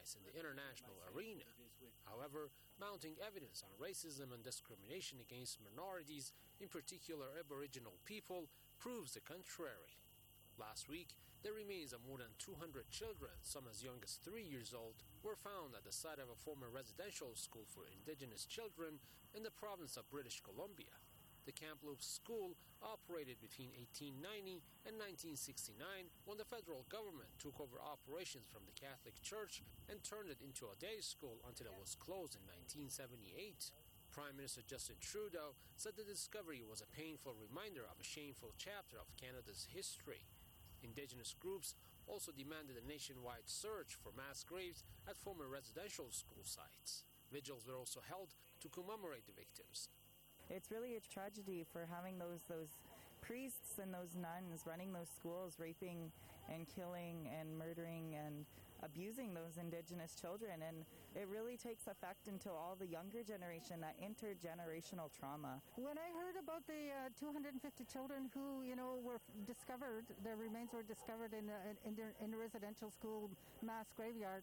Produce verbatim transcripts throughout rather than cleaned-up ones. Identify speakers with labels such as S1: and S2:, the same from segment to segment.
S1: rise in the international arena. However, mounting evidence on racism and discrimination against minorities, in particular Aboriginal people, proves the contrary. Last week, the remains of more than two hundred children, some as young as three years old, were found at the site of a former residential school for Indigenous children in the province of British Columbia. The Kamloops School operated between eighteen ninety and nineteen sixty-nine, when the federal government took over operations from the Catholic Church and turned it into a day school until it was closed in nineteen seventy-eight. Prime Minister Justin Trudeau said the discovery was a painful reminder of a shameful chapter of Canada's history. Indigenous groups also demanded a nationwide search for mass graves at former residential school sites. Vigils were also held to commemorate the victims.
S2: It's really a tragedy for having those those priests and those nuns running those schools, raping and killing and murdering and abusing those Indigenous children. And it really takes effect into all the younger generation, that intergenerational trauma.
S3: When I heard about the uh, two hundred fifty children who, you know, were discovered, their remains were discovered in a, in, their, in a residential school mass graveyard,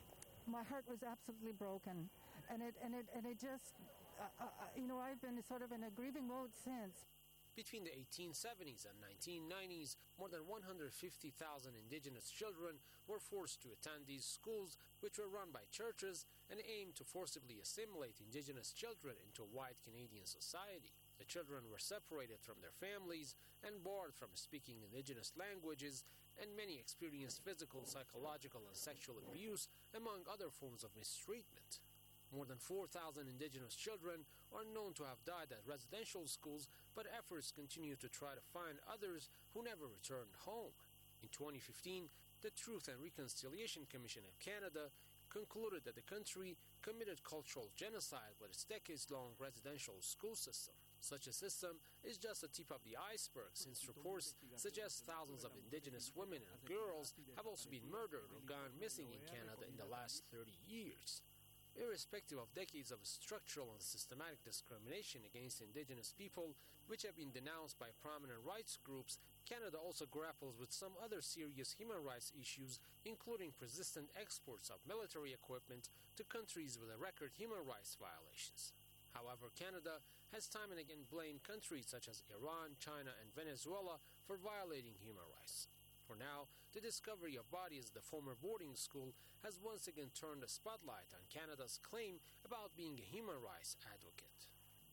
S3: my heart was absolutely broken. And it, and it, and it just... Uh, uh, you know, I've been sort of in a grieving mode since.
S1: Between the eighteen seventies and nineteen nineties, more than one hundred fifty thousand Indigenous children were forced to attend these schools, which were run by churches and aimed to forcibly assimilate Indigenous children into white Canadian society. The children were separated from their families and barred from speaking Indigenous languages, and many experienced physical, psychological, and sexual abuse, among other forms of mistreatment. More than four thousand Indigenous children are known to have died at residential schools, but efforts continue to try to find others who never returned home. In twenty fifteen, the Truth and Reconciliation Commission of Canada concluded that the country committed cultural genocide with its decades-long residential school system. Such a system is just the tip of the iceberg, since reports suggest thousands of Indigenous women and girls have also been murdered or gone missing in Canada in the last thirty years. Irrespective of decades of structural and systematic discrimination against Indigenous people, which have been denounced by prominent rights groups, Canada also grapples with some other serious human rights issues, including persistent exports of military equipment to countries with a record human rights violations. However, Canada has time and again blamed countries such as Iran, China, and Venezuela for violating human rights. For now, the discovery of bodies at the former boarding school has once again turned the spotlight on Canada's claim about being a human rights advocate.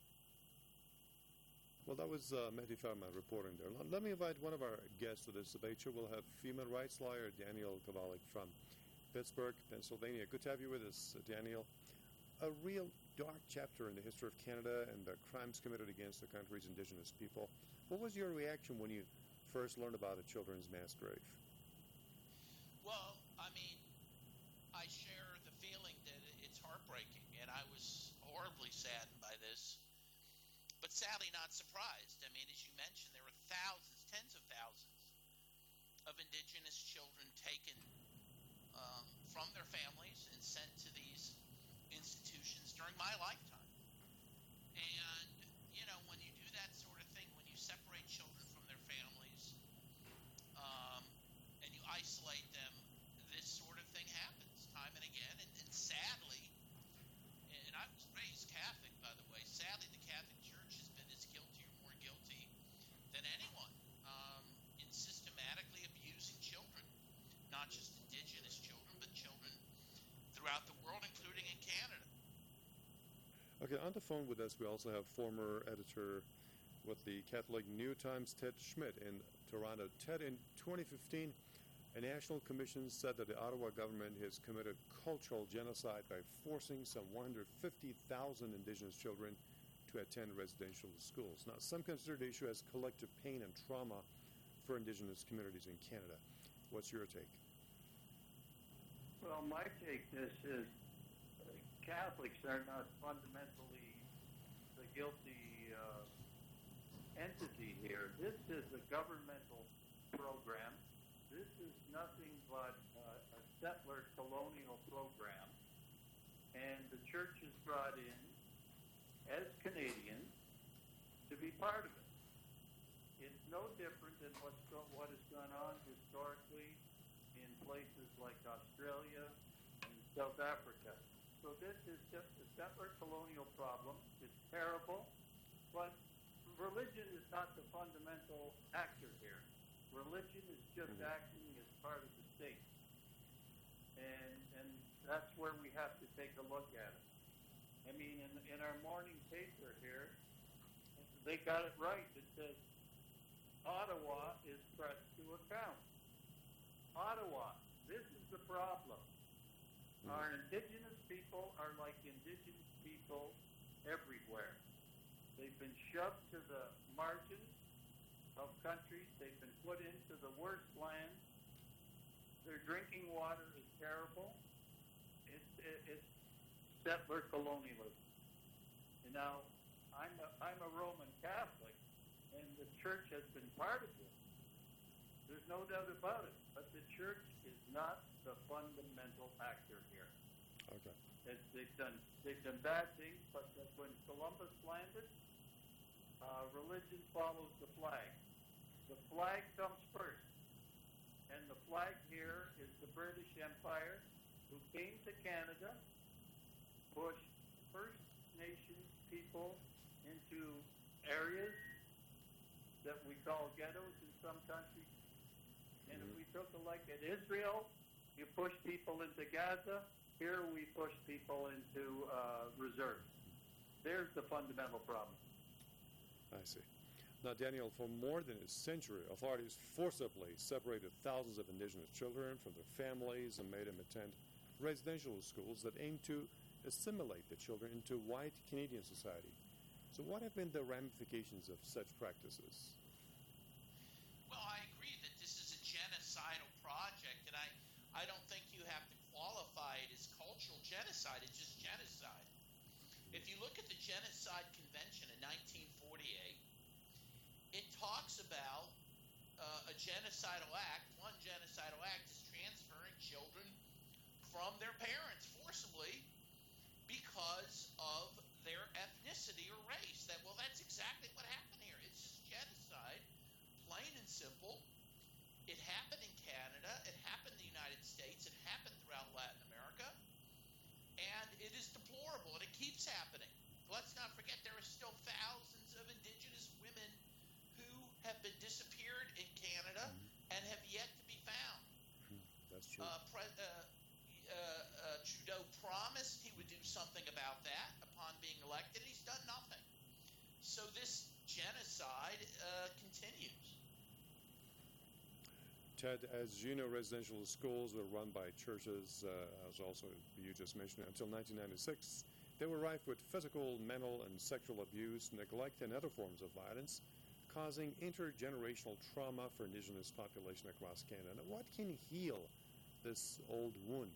S4: Well, that was uh, Mehdi Farman reporting there. Let me invite one of our guests to this debate. We'll have human rights lawyer Daniel Kovalik from Pittsburgh, Pennsylvania. Good to have you with us, uh, Daniel. A real dark chapter in the history of Canada and the crimes committed against the country's Indigenous people. What was your reaction when you first learned about a children's mass grave?
S5: Well, I mean, I share the feeling that it's heartbreaking, and I was horribly saddened by this, but sadly not surprised. I mean, as you mentioned, there were thousands, tens of thousands of Indigenous children taken um, from their families and sent to these institutions during my lifetime. And, you know, when you do that sort of thing, when you separate children from their families, um, and you isolate them, this sort of thing happens time and again. And, and sadly, and I was raised Catholic, by the way, sadly the Catholic Church has been as guilty or more guilty than anyone um, in systematically abusing children, not just Indigenous children, but children throughout the world, including in Canada.
S4: Okay, on the phone with us, we also have former editor with the Catholic New Times, Ted Schmidt in Toronto. Ted, in twenty fifteen, a national commission said that the Ottawa government has committed cultural genocide by forcing some one hundred fifty thousand Indigenous children to attend residential schools. Now, some consider the issue as collective pain and trauma for Indigenous communities in Canada. What's your take?
S6: Well, my take this is uh, Catholics are not fundamentally the guilty uh, entity here. This is a governmental program. This is nothing but uh, a settler colonial program. And the church is brought in as Canadians to be part of it. It's no different than what's go- what has gone on historically in places like Australia and South Africa. So this is just a settler colonial problem. It's terrible, but religion is not the fundamental actor here. Religion is just mm-hmm. acting as part of the state. And and that's where we have to take a look at it. I mean, in, in our morning paper here, they got it right. It says, Ottawa is pressed to account. Ottawa, this is the problem. Mm-hmm. Our indigenous people are like indigenous people everywhere. They've been shoved to the margins of countries. They've been put into the worst lands. Their drinking water is terrible. It's, it, it's settler colonialism. And now, I'm a, I'm a Roman Catholic, and the church has been part of this. There's no doubt about it. But the church is not the fundamental actor here.
S4: Okay.
S6: It's, they've done they've done bad things, but that when Columbus landed, uh, religion follows the flag. The flag comes first, and the flag here is the British Empire, who came to Canada, pushed First Nations people into areas that we call ghettos in some countries. And if we took a look at Israel, you push people into Gaza. Here we push people into uh, reserves. There's the fundamental problem.
S4: I see. Now, Daniel, for more than a century, authorities forcibly separated thousands of Indigenous children from their families and made them attend residential schools that aim to assimilate the children into white Canadian society. So what have been the ramifications of such practices?
S5: Well, I agree that this is a genocidal project, and I, I don't think you have to qualify it as cultural genocide. It's just genocide. If you look at the Genocide Convention in nineteen forty-eight, it talks about uh, a genocidal act. One genocidal act is transferring children from their parents forcibly because of their ethnicity or race. That well, that's exactly what happened here. It's just genocide, plain and simple. It happened in Canada. It happened in the United States. It happened throughout Latin America. And it is deplorable, and it keeps happening. Let's not forget there are still thousands of Indigenous women who have been disappeared in Canada mm-hmm. and have yet to be found.
S4: Mm-hmm. That's true.
S5: Uh, pre- uh, uh, uh, Trudeau promised he would do something about that upon being elected. He's done nothing. So this genocide uh, continues.
S4: Ted, as you know, residential schools were run by churches, uh, as also you just mentioned, until nineteen ninety-six. They were rife with physical, mental, and sexual abuse, neglect, and other forms of violence, causing intergenerational trauma for Indigenous population across Canada. Now, what can heal this old wound?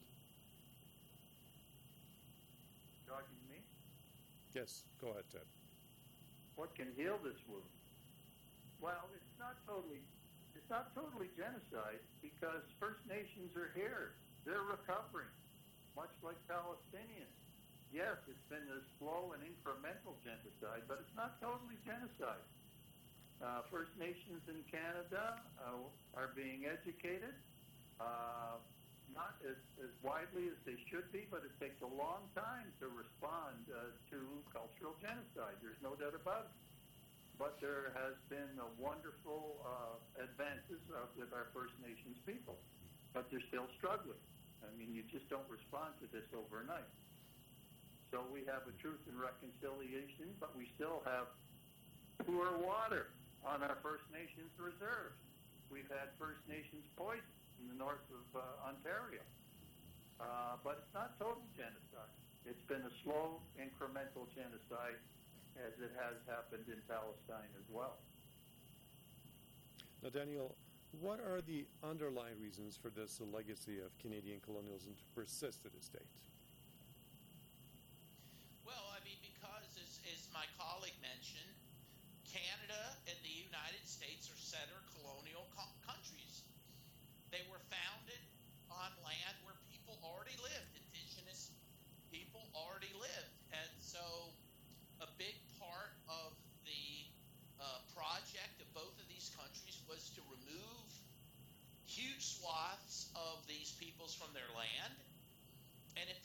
S6: Talking to me?
S4: Yes, go ahead, Ted.
S6: What can heal this wound? Well, it's not totally it's not totally genocide because First Nations are here. They're recovering, much like Palestinians. Yes, it's been a slow and incremental genocide, but it's not totally genocide. Uh, First Nations in Canada uh, are being educated, uh, not as, as widely as they should be, but it takes a long time to respond uh, to cultural genocide. There's no doubt about it. But there has been a wonderful uh, advances uh, with our First Nations people, but they're still struggling. I mean, you just don't respond to this overnight. So we have a Truth and Reconciliation, but we still have poor water on our First Nations reserves. We've had First Nations poison in the north of uh, Ontario. Uh, but it's not total genocide. It's been a slow, incremental genocide, as it has happened in Palestine as well.
S4: Now, Daniel, what are the underlying reasons for this legacy of Canadian colonialism to persist to this date?
S5: Well, I mean, because as, as my colleague mentioned, Canada and the United States are settler colonial co- countries. They were founded on land where people already lived, indigenous people already lived. And so a big part of the uh, project of both of these countries was to remove huge swaths of these peoples from their land. And if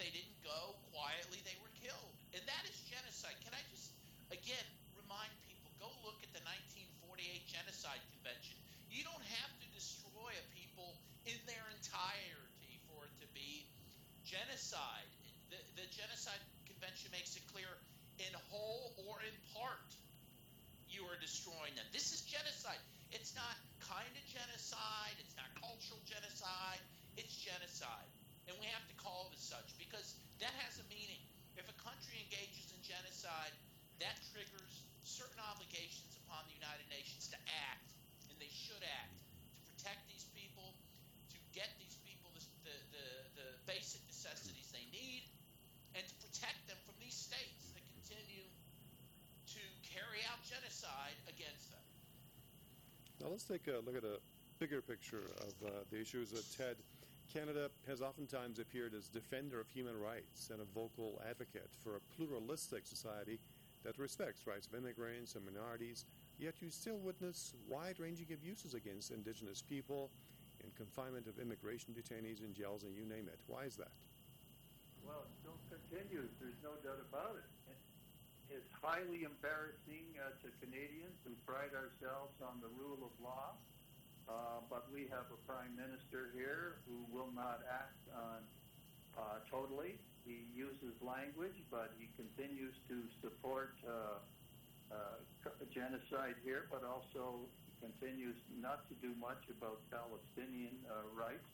S5: genocide. The, the Genocide Convention makes it clear, in whole or in part, you are destroying them. This is genocide. It's not kind of genocide. It's not cultural genocide. It's genocide. And we have to call it as such because that has a meaning. If a country engages in genocide, that triggers certain obligations upon the United Nations to act, and they should act, to protect these people, to get these people the, the, the, the basic necessities they need, and to protect them from these states that continue to carry out genocide against them.
S4: Now let's take a look at a bigger picture of uh, the issues. Uh, Ted, Canada has oftentimes appeared as defender of human rights and a vocal advocate for a pluralistic society that respects rights of immigrants and minorities, yet you still witness wide-ranging abuses against Indigenous people and confinement of immigration detainees in jails and you name it. Why is that?
S6: Well, it still continues. There's no doubt about it. It's highly embarrassing uh, to Canadians who pride ourselves on the rule of law, uh, but we have a prime minister here who will not act on uh, totally. He uses language, but he continues to support uh, uh, genocide here, but also continues not to do much about Palestinian uh, rights.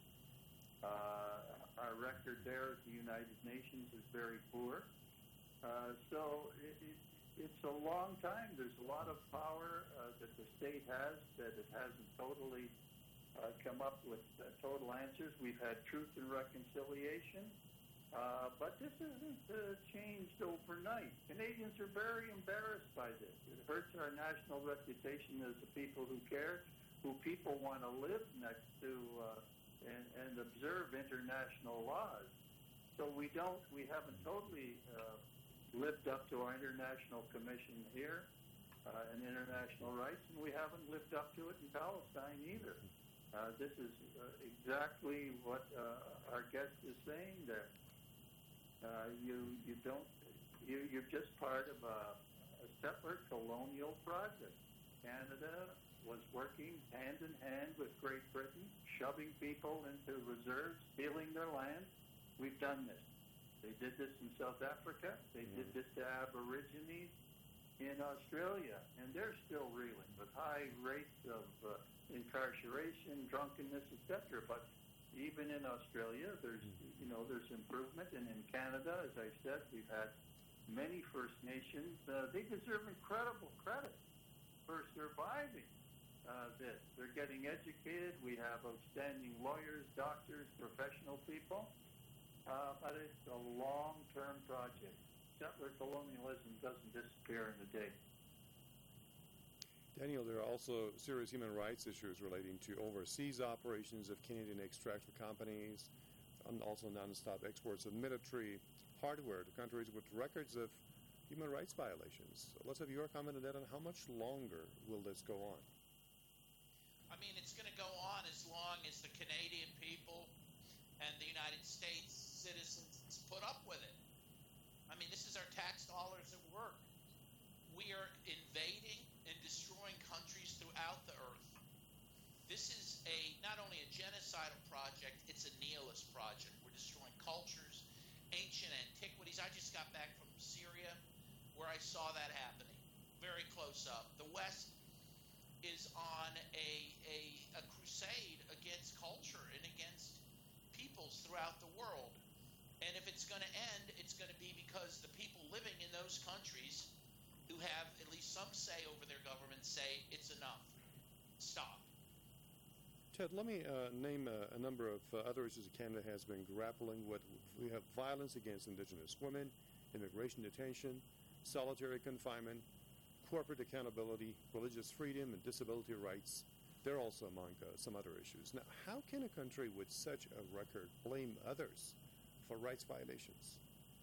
S6: Uh, our record there at the United Nations is very poor. Uh, so it, it, it's a long time. There's a lot of power uh, that the state has that it hasn't totally uh, come up with uh, total answers. We've had truth and reconciliation, uh, but this isn't uh, changed overnight. Canadians are very embarrassed by this. It hurts our national reputation as a people who care, who people want to live next to uh, and, and observe international laws. So we don't, we haven't totally uh, lived up to our international commission here uh, and international rights, and we haven't lived up to it in Palestine either. Uh, this is uh, exactly what uh, our guest is saying there. Uh, you you don't you you're just part of a, a settler colonial project. Canada was working hand in hand with Great Britain, shoving people into reserves, stealing their land. We've done this. They did this in South Africa. They mm. did this to Aborigines in Australia, and they're still reeling with high rates of uh, incarceration, drunkenness, et cetera. But even in Australia, there's you know there's improvement, and in Canada, as I said, we've had many First Nations. Uh, they deserve incredible credit for surviving uh, this. They're getting educated. We have outstanding lawyers, doctors, professional people. Uh, but it's a long-term project. Settler colonialism doesn't disappear in a day.
S4: Daniel, there are also serious human rights issues relating to overseas operations of Canadian extractive companies, and also non-stop exports of military hardware to countries with records of human rights violations. So let's have your comment on that, on how much longer will this go on?
S5: I mean, it's going to go on as long as the Canadian people and the United States citizens put up with it. I mean, this is our tax dollars at work. We are invading and destroying countries throughout the earth. This is a not only a genocidal project, it's a nihilist project. We're destroying cultures, ancient antiquities. I just got back from Syria where I saw that happening very close up. The West is on a, a, a crusade against culture and against peoples throughout the world. And if it's going to end, it's going to be because the people living in those countries who have at least some say over their government say it's enough. Stop.
S4: Ted, let me uh, name a, a number of uh, other issues that Canada has been grappling with. We have violence against Indigenous women, immigration detention, solitary confinement, corporate accountability, religious freedom, and disability rights. They're also among uh, some other issues. Now, how can a country with such a record blame others for rights violations?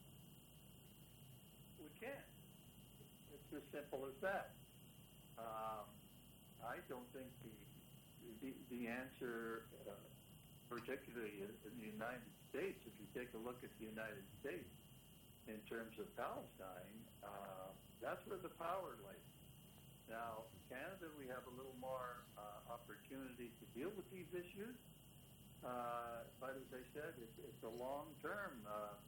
S6: We can't. It's as simple as that. Um, I don't think the the, the answer, uh, particularly in, in the United States, if you take a look at the United States in terms of Palestine, uh, that's where the power lays. Now, Canada, we have a little more uh, opportunity to deal with these issues. Uh, but as I said, it's, it's a long-term uh,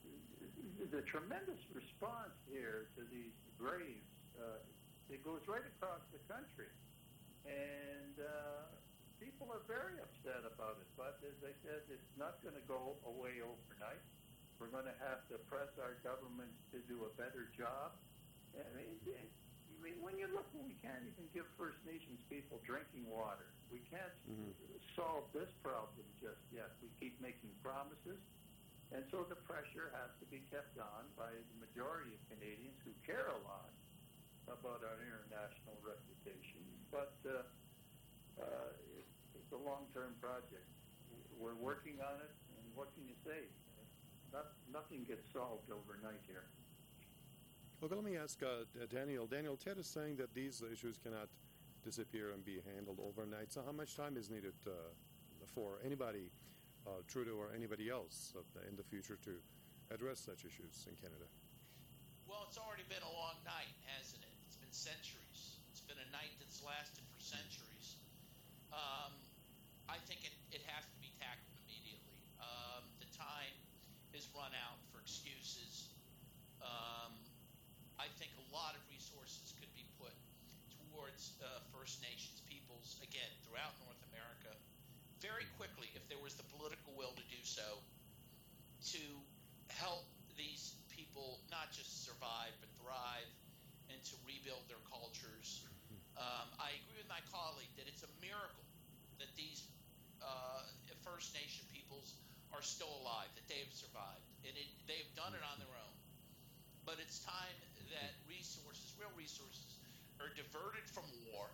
S6: the tremendous response here to these graves, uh, it goes right across the country. And uh, people are very upset about it. But as I said, it's not going to go away overnight. We're going to have to press our governments to do a better job. I mean, I mean, when you look, we can't even give First Nations people drinking water. We can't mm-hmm. solve this problem just yet. We keep making promises. And so the pressure has to be kept on by the majority of Canadians who care a lot about our international reputation. But uh, uh, it's a long-term project. We're working on it, and what can you say? Not, nothing gets solved overnight here.
S4: Okay, let me ask uh, Daniel. Daniel, Ted is saying that these issues cannot disappear and be handled overnight. So how much time is needed uh, for anybody, uh, Trudeau or anybody else uh, in the future to address such issues in Canada?
S5: Well, it's already been a long night, hasn't it? It's been centuries. It's been a night that's lasted for centuries. Um, I think it, it has to be tackled immediately. Um, the time is run out for excuses. Um, I think a lot of resources could be put towards uh, First Nations peoples, again, throughout North America, very quickly, if there was the political will to do so, to help these people not just survive, but thrive, and to rebuild their cultures. Um, I agree with my colleague that it's a miracle that these uh, First Nation peoples are still alive, that they have survived, and it, they've done it on their own. But it's time that resources, real resources, are diverted from war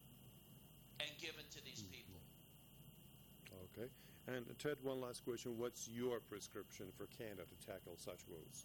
S5: and given to these people.
S4: Okay. And Ted, one last question. What's your prescription for Canada to tackle such woes?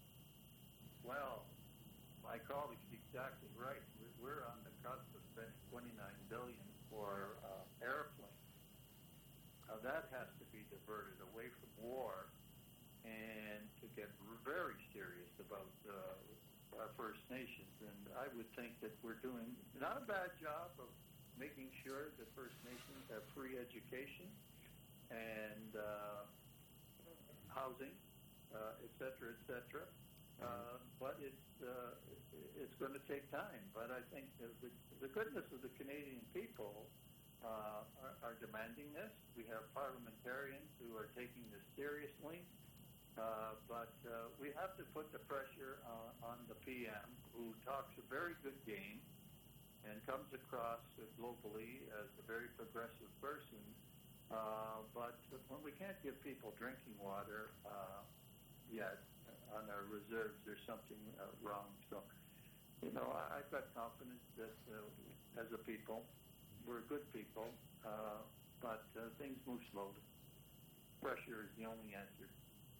S6: Well, my colleague's exactly right. We're on the cusp of spending twenty-nine billion dollars for uh, airplanes. Now that has to be diverted away from war and to get very serious about uh, our First Nations. And I would think that we're doing not a bad job of making sure that First Nations have free education and uh, housing, uh, et cetera, et cetera. Uh, but it's uh, it's going to take time. But I think the, the goodness of the Canadian people uh, are, are demanding this. We have parliamentarians who are taking this seriously. Uh, but uh, we have to put the pressure uh, on the P M, who talks a very good game and comes across uh, globally as a very progressive person. Uh, but when we can't give people drinking water uh, yet on our reserves, there's something uh, wrong. So, you know, I, I've got confidence that uh, as a people, we're good people, uh, but uh, things move slowly. Pressure is the only answer.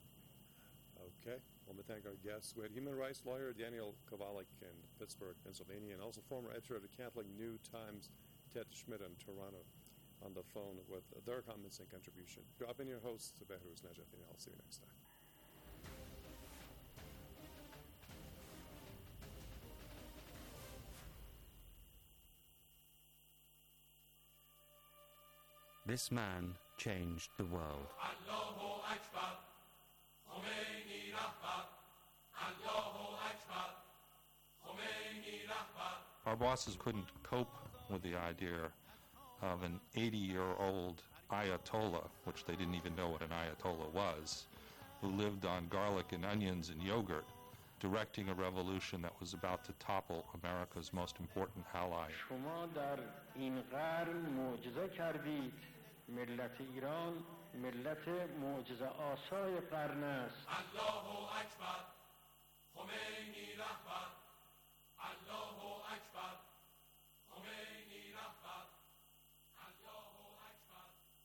S4: Okay. Well, we thank our guests. We had human rights lawyer Daniel Kovalik in Pittsburgh, Pennsylvania, and also former editor of the Catholic New Times, Ted Schmidt in Toronto, on the phone with their comments and contribution. I've been your host, Behruz Najat, and I'll see you next time.
S7: This man changed the world. Our bosses couldn't cope with the idea of an eighty-year-old Ayatollah, which they didn't even know what an Ayatollah was, who lived on garlic and onions and yogurt, directing a revolution that was about to topple America's most important ally.
S8: شما در این قرن معجزه کردید. ملت ایران ملت معجزه آسای قرن است. الله اکبر. خمینی رهبر. الله اکبر. خمینی رهبر. الله اکبر.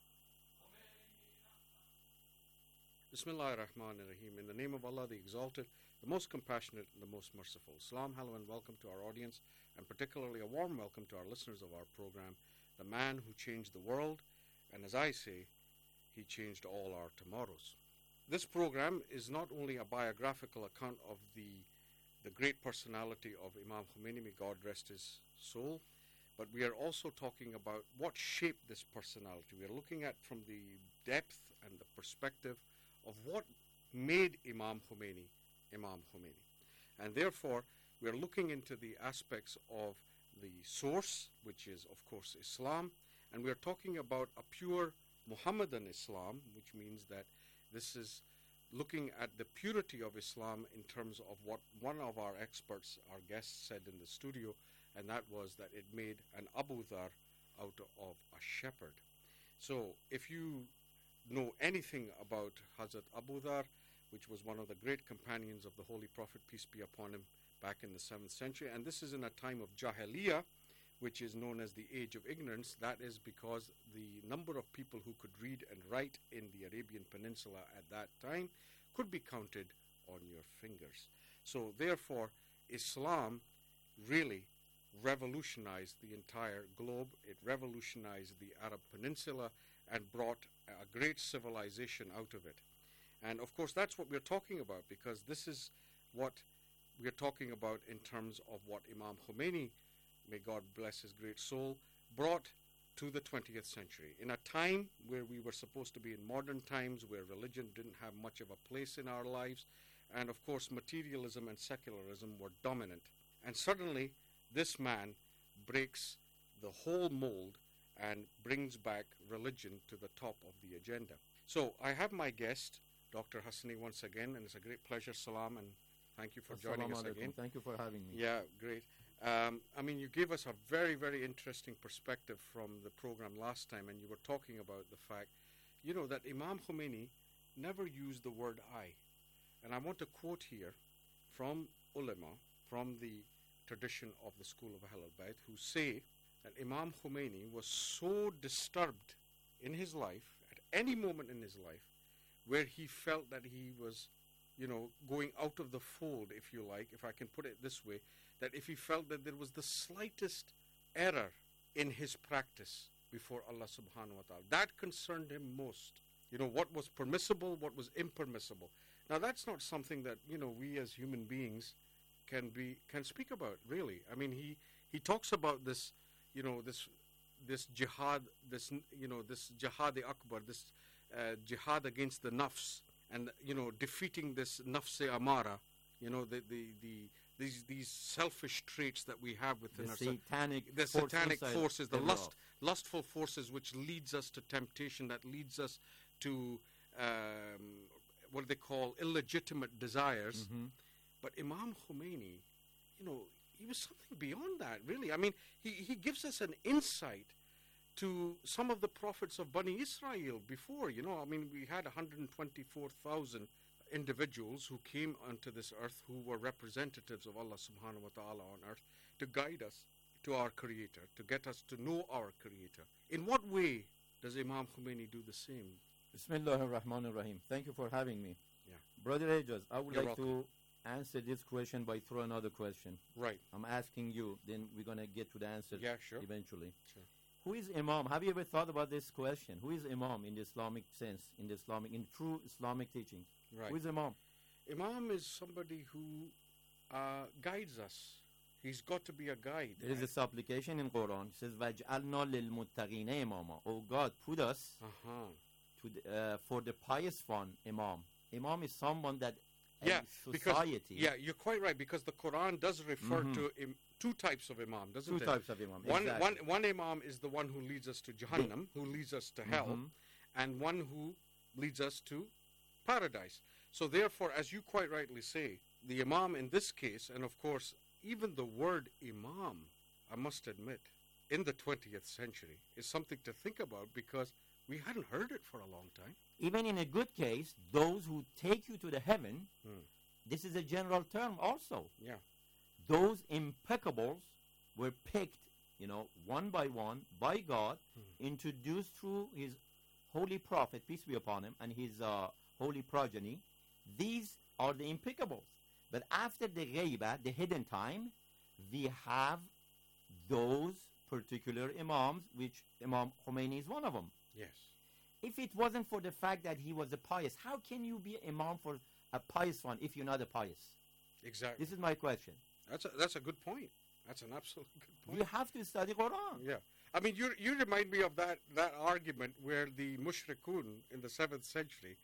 S9: Bismillah ar-Rahman ar-Rahim. In the name of Allah, the Exalted, the most compassionate and the most merciful. Salam, hello, and welcome to our audience, and particularly a warm welcome to our listeners of our program, The Man Who Changed the World, and as I say, he changed all our tomorrows. This program is not only a biographical account of the, the great personality of Imam Khomeini, may God rest his soul, but we are also talking about what shaped this personality. We are looking at from the depth and the perspective of what made Imam Khomeini Imam Khomeini. And therefore, we're looking into the aspects of the source, which is, of course, Islam, and we're talking about a pure Muhammadan Islam, which means that this is looking at the purity of Islam in terms of what one of our experts, our guest, said in the studio, and that was that it made an Abu Dhar out of a shepherd. So if you know anything about Hazrat Abu Dhar, which was one of the great companions of the Holy Prophet, peace be upon him, back in the seventh century, and this is in a time of Jahiliyyah, which is known as the age of ignorance. That is because the number of people who could read and write in the Arabian Peninsula at that time could be counted on your fingers. So therefore, Islam really revolutionized the entire globe. It revolutionized the Arab Peninsula and brought a great civilization out of it. And of course, that's what we're talking about, because this is what we're talking about in terms of what Imam Khomeini, may God bless his great soul, brought to the twentieth century. In a time where we were supposed to be in modern times, where religion didn't have much of a place in our lives, and of course materialism and secularism were dominant. And suddenly, this man breaks the whole mold and brings back religion to the top of the agenda. So I have my guest, Doctor Hassani, once again, and it's a great pleasure. Salam, and thank you for joining us again.
S10: Thank you for having me.
S9: Yeah, great. Um, I mean, you gave us a very, very interesting perspective from the program last time, and you were talking about the fact, you know, that Imam Khomeini never used the word I. And I want to quote here from ulama, from the tradition of the school of Ahl al-Bayt, who say that Imam Khomeini was so disturbed in his life, at any moment in his life, where he felt that he was, you know, going out of the fold, if you like, if I can put it this way, that if he felt that there was the slightest error in his practice before Allah subhanahu wa ta'ala, that concerned him most. You know, what was permissible, what was impermissible. Now, that's not something that, you know, we as human beings can be, can speak about, really. I mean, he, he talks about this, you know, this, this jihad, this, you know, this jihad-e-akbar, this uh, jihad against the nafs, and, you know, defeating this nafs-e-amara, you know, the, the, the, these these selfish traits that we have within
S10: the
S9: ourselves.
S10: Satanic
S9: the
S10: force
S9: satanic forces, the lust,
S10: love.
S9: lustful forces which leads us to temptation, that leads us to um, what they call illegitimate desires.
S10: Mm-hmm.
S9: But Imam Khomeini, you know, he was something beyond that, really. I mean, he, he gives us an insight to some of the prophets of Bani Israel before, you know. I mean, we had one hundred twenty-four thousand individuals who came onto this earth who were representatives of Allah subhanahu wa ta'ala on earth to guide us to our Creator, to get us to know our Creator. In what way does Imam Khomeini do the same?
S10: Bismillah ar-Rahman ar-Rahim. Thank you for having me.
S9: Yeah.
S10: Brother Ajaz, I would
S9: You're
S10: like
S9: welcome.
S10: to answer this question by throwing another question.
S9: Right.
S10: I'm asking you, then we're going to get to the answer
S9: Yeah, sure.
S10: eventually.
S9: Sure.
S10: Who is Imam? Have you ever thought about this question? Who is Imam in the Islamic sense, in the Islamic, in true Islamic teachings?
S9: Right.
S10: Who is Imam?
S9: Imam is somebody who uh, guides us. He's got to be a guide.
S10: There is a supplication in Quran. It says, وَاجْعَلْنَا لِلْمُتَّقِينَ إِمَامًا. Oh God, put us
S9: Uh-huh.
S10: to the, uh, for the pious one, Imam. Imam is someone that
S9: Yeah,
S10: a
S9: because,
S10: society.
S9: yeah, you're quite right, because the Quran does refer
S10: Mhm.
S9: to Im- two types of Imam, doesn't
S10: Two
S9: it?
S10: types of Imam.
S9: One,
S10: exactly.
S9: one, one Imam is the one who leads us to Jahannam, who leads us to hell,
S10: Mhm.
S9: and one who leads us to paradise. So therefore, as you quite rightly say, the Imam in this case, and of course, even the word Imam, I must admit, in the twentieth century is something to think about, because we hadn't heard it for a long time.
S10: Even in a good case, those who take you to the heaven,
S9: Hmm.
S10: this is a general term also.
S9: Yeah.
S10: Those impeccables were picked, you know, one by one by God,
S9: Hmm.
S10: introduced through his holy prophet, peace be upon him, and his uh, holy progeny. These are the impeccables. But after the ghaiba, the hidden time, we have those particular imams, which Imam Khomeini is one of them.
S9: Yes.
S10: If it wasn't for the fact that he was a pious, how can you be imam for a pious one if you're not a pious?
S9: Exactly.
S10: This is my question.
S9: That's a, that's a good point. That's an absolute good point.
S10: We have to study Quran.
S9: Yeah. I mean, you you remind me of that, that argument where the mushrikun in the seventh century,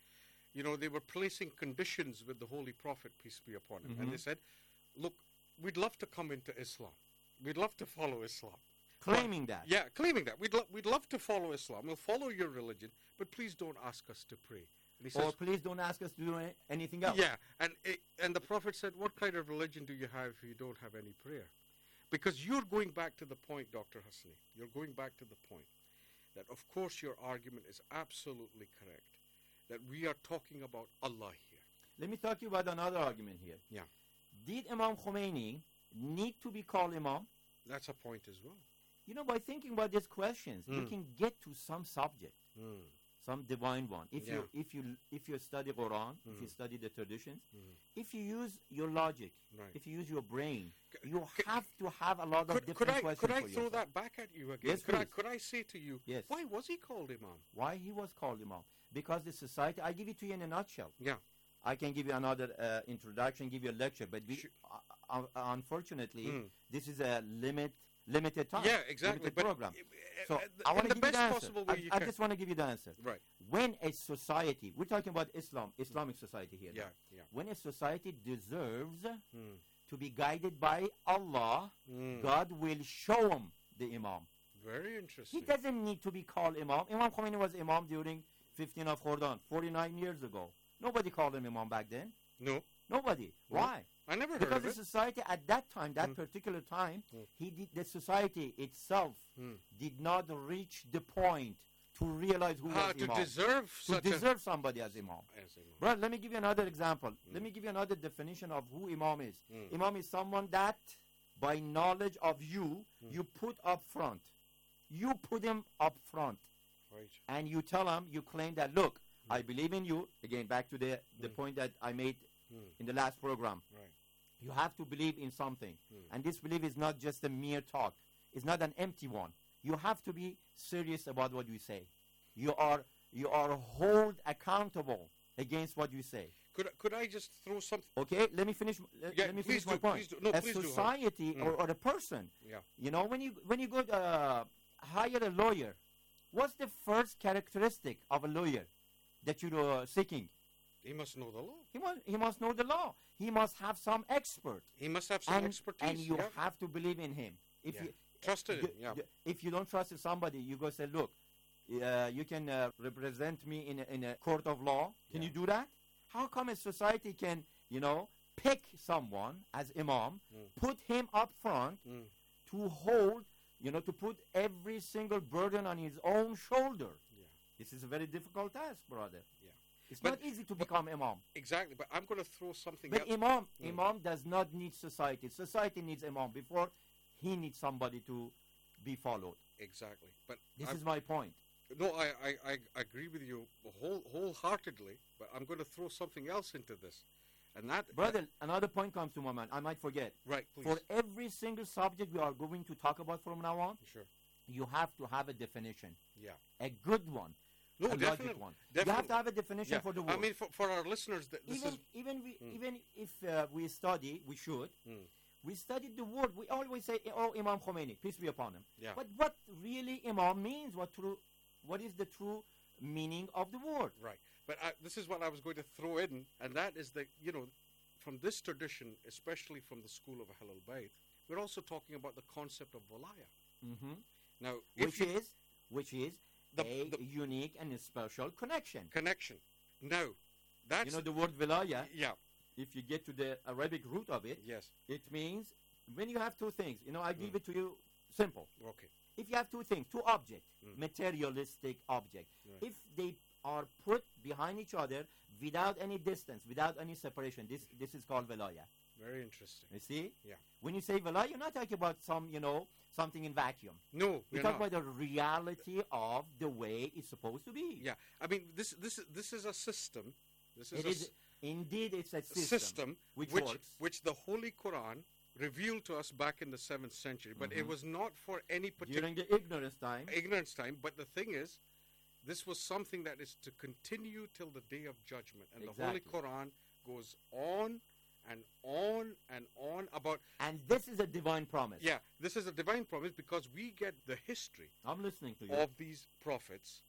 S9: you know, they were placing conditions with the Holy Prophet, peace be upon him.
S10: Mhm.
S9: And they said, look, we'd love to come into Islam. We'd love to follow Islam.
S10: Claiming
S9: But-
S10: that.
S9: Yeah, claiming that. We'd, lo- we'd love to follow Islam. We'll follow your religion, but please don't ask us to pray. And he
S10: Or
S9: says,
S10: please don't ask us to do any- anything else.
S9: yeah, and it, and the Prophet said, what kind of religion do you have if you don't have any prayer? Because you're going back to the point, Doctor Hasni, you're going back to the point that, of course, your argument is absolutely correct, that we are talking about Allah here.
S10: Let me talk to you about another argument here.
S9: Yeah.
S10: Did Imam Khomeini need to be called Imam?
S9: That's a point as well.
S10: You know, by thinking about these questions, you
S9: Mm.
S10: can get to some subject,
S9: Mm.
S10: some divine one. If
S9: Yeah.
S10: you if you if you study Quran, if you
S9: Mm.
S10: study the traditions,
S9: Mm.
S10: if you use your logic,
S9: Right.
S10: if you use your brain,
S9: C-
S10: you
S9: c-
S10: have to have a lot of
S9: Could,
S10: different
S9: could I
S10: questions
S9: could I
S10: for
S9: throw
S10: yourself.
S9: that back at you again?
S10: Yes,
S9: could I
S10: please.
S9: could I say to you,
S10: Yes.
S9: why was he called Imam?
S10: Why he was called Imam? Because the society. I give it to you in a nutshell.
S9: Yeah.
S10: I can give you another uh, introduction, give you a lecture, but we,
S9: Sure.
S10: uh, uh, unfortunately,
S9: Mm.
S10: this is a limit limited time.
S9: Yeah, exactly.
S10: Limited
S9: But
S10: program.
S9: uh,
S10: So
S9: uh,
S10: I
S9: in
S10: want
S9: the
S10: to give you
S9: best
S10: the answer.
S9: possible way
S10: I,
S9: you
S10: I
S9: can.
S10: just want to give you the answer.
S9: Right.
S10: When a society, we're talking about Islam, Islamic society here.
S9: Yeah.
S10: now.
S9: Yeah.
S10: When a society deserves
S9: Mm.
S10: to be guided by Allah,
S9: Mm.
S10: God will show him the Imam.
S9: Very
S10: He
S9: interesting.
S10: doesn't need to be called Imam. Imam Khomeini was Imam during fifteen of Khordad, forty-nine years ago. Nobody called him Imam back then.
S9: No,
S10: Nobody.
S9: No.
S10: Why?
S9: I never heard
S10: Because
S9: of
S10: the
S9: it.
S10: society at that time, that
S9: Mm.
S10: particular time,
S9: Mm.
S10: he did, the society itself
S9: Mm.
S10: did not reach the point to realize who
S9: Ah,
S10: was
S9: to
S10: Imam.
S9: deserve
S10: to
S9: such
S10: deserve somebody as Imam.
S9: a as Imam.
S10: Bro, let me give you another example. Let
S9: Mm.
S10: me give you another definition of who Imam is.
S9: Mm.
S10: Imam is someone that, by knowledge of you,
S9: Mm.
S10: you put up front. You put him up front.
S9: Right.
S10: And you tell him, you claim that, look, I believe in you. Again, back to the, the
S9: Mm.
S10: point that I made
S9: Mm.
S10: in the last program.
S9: Right.
S10: You have to believe in something.
S9: Mm.
S10: And this belief is not just a mere talk. It's not an empty one. You have to be serious about what you say. You are you are held accountable against what you say.
S9: Could I- could I just throw something?
S10: Okay, let me finish. Let,
S9: Yeah,
S10: let me
S9: please
S10: finish my
S9: do,
S10: point.
S9: please do. No,
S10: a
S9: please do, Howard.
S10: society
S9: Mm.
S10: or, or a person,
S9: Yeah.
S10: you know, when you when you go to uh, hire a lawyer, what's the first characteristic of a lawyer that you're uh, seeking?
S9: He must know the law.
S10: He must he must know the law. He must have some expert,
S9: He must have some
S10: and,
S9: expertise.
S10: and you
S9: yeah.
S10: have to believe in him. If
S9: Yeah.
S10: you
S9: Trusted him.
S10: the-
S9: Yeah.
S10: the- if you don't trust somebody, you go say, look, uh, you can uh, represent me in a, in a court of law. Can
S9: Yeah.
S10: you do that? How come a society can, you know, pick someone as imam,
S9: Mm.
S10: put him up front
S9: Mm.
S10: to hold, you know, to put every single burden on his own shoulder?
S9: Yeah.
S10: This is a very difficult task, brother.
S9: Yeah.
S10: It's
S9: But-
S10: not easy to
S9: but-
S10: become imam.
S9: Exactly. But I'm going to throw something
S10: But
S9: else.
S10: imam,
S9: Mm.
S10: imam does not need society. Society needs imam before he needs somebody to be followed.
S9: Exactly. But
S10: This
S9: I'm-
S10: is my point.
S9: no, I, I, I agree with you whole, wholeheartedly. But I'm going to throw something else into this, and that
S10: Brother, another point comes to my mind. I might forget.
S9: right, please.
S10: For every single subject we are going to talk about from now on,
S9: Sure.
S10: you have to have a definition,
S9: Yeah.
S10: a good one,
S9: No,
S10: a logic
S9: definitely.
S10: one. You have
S9: Definitely.
S10: to have a definition
S9: Yeah.
S10: for the
S9: I
S10: word.
S9: mean, for, for our listeners, th- this
S10: even
S9: is
S10: even we,
S9: Mm.
S10: even if uh, we study, we should.
S9: Mm.
S10: We studied the word. We always say, "Oh, Imam Khomeini, peace be upon him."
S9: Yeah.
S10: But what really Imam means? What true? What is the true meaning of the word?
S9: right. But I, this is what I was going to throw in, and that is that, you know, from this tradition, especially from the school of Ahl al-Bayt, we're also talking about the concept of walaya.
S10: Mm-hmm.
S9: Now, if
S10: Which
S9: you,
S10: is which is
S9: The-
S10: a
S9: the-
S10: unique and a special connection.
S9: connection. Now, that's
S10: You know the word wilaya.
S9: yeah,
S10: If you get to the Arabic root of it,
S9: yes,
S10: it means when you have two things. You know, I give
S9: Mm.
S10: it to you simple.
S9: okay,
S10: If you have two things, two objects,
S9: Mm.
S10: materialistic objects,
S9: Right.
S10: if they are put behind each other without any distance, without any separation, this this is called wilaya.
S9: very interesting.
S10: You see?
S9: Yeah.
S10: When you say wilaya, you're not talking about some, you know, something in vacuum.
S9: No,
S10: You
S9: we're
S10: talk
S9: not.
S10: about the reality of the way it's supposed to be.
S9: Yeah, I mean, this this is this is a system. This is
S10: It
S9: a
S10: is
S9: s-
S10: indeed it's a system,
S9: system
S10: which,
S9: which
S10: works.
S9: which the Holy Quran revealed to us back in the seventh century, but it
S10: Mhm.
S9: was not for any particular
S10: During the ignorance time,
S9: ignorance time. But the thing is, this was something that is to continue till the day of judgment, and the Holy
S10: Exactly.
S9: Quran goes on and on and on about.
S10: and this is a divine promise.
S9: Yeah, this is a divine promise because we get the history
S10: I'm listening to you.
S9: of these prophets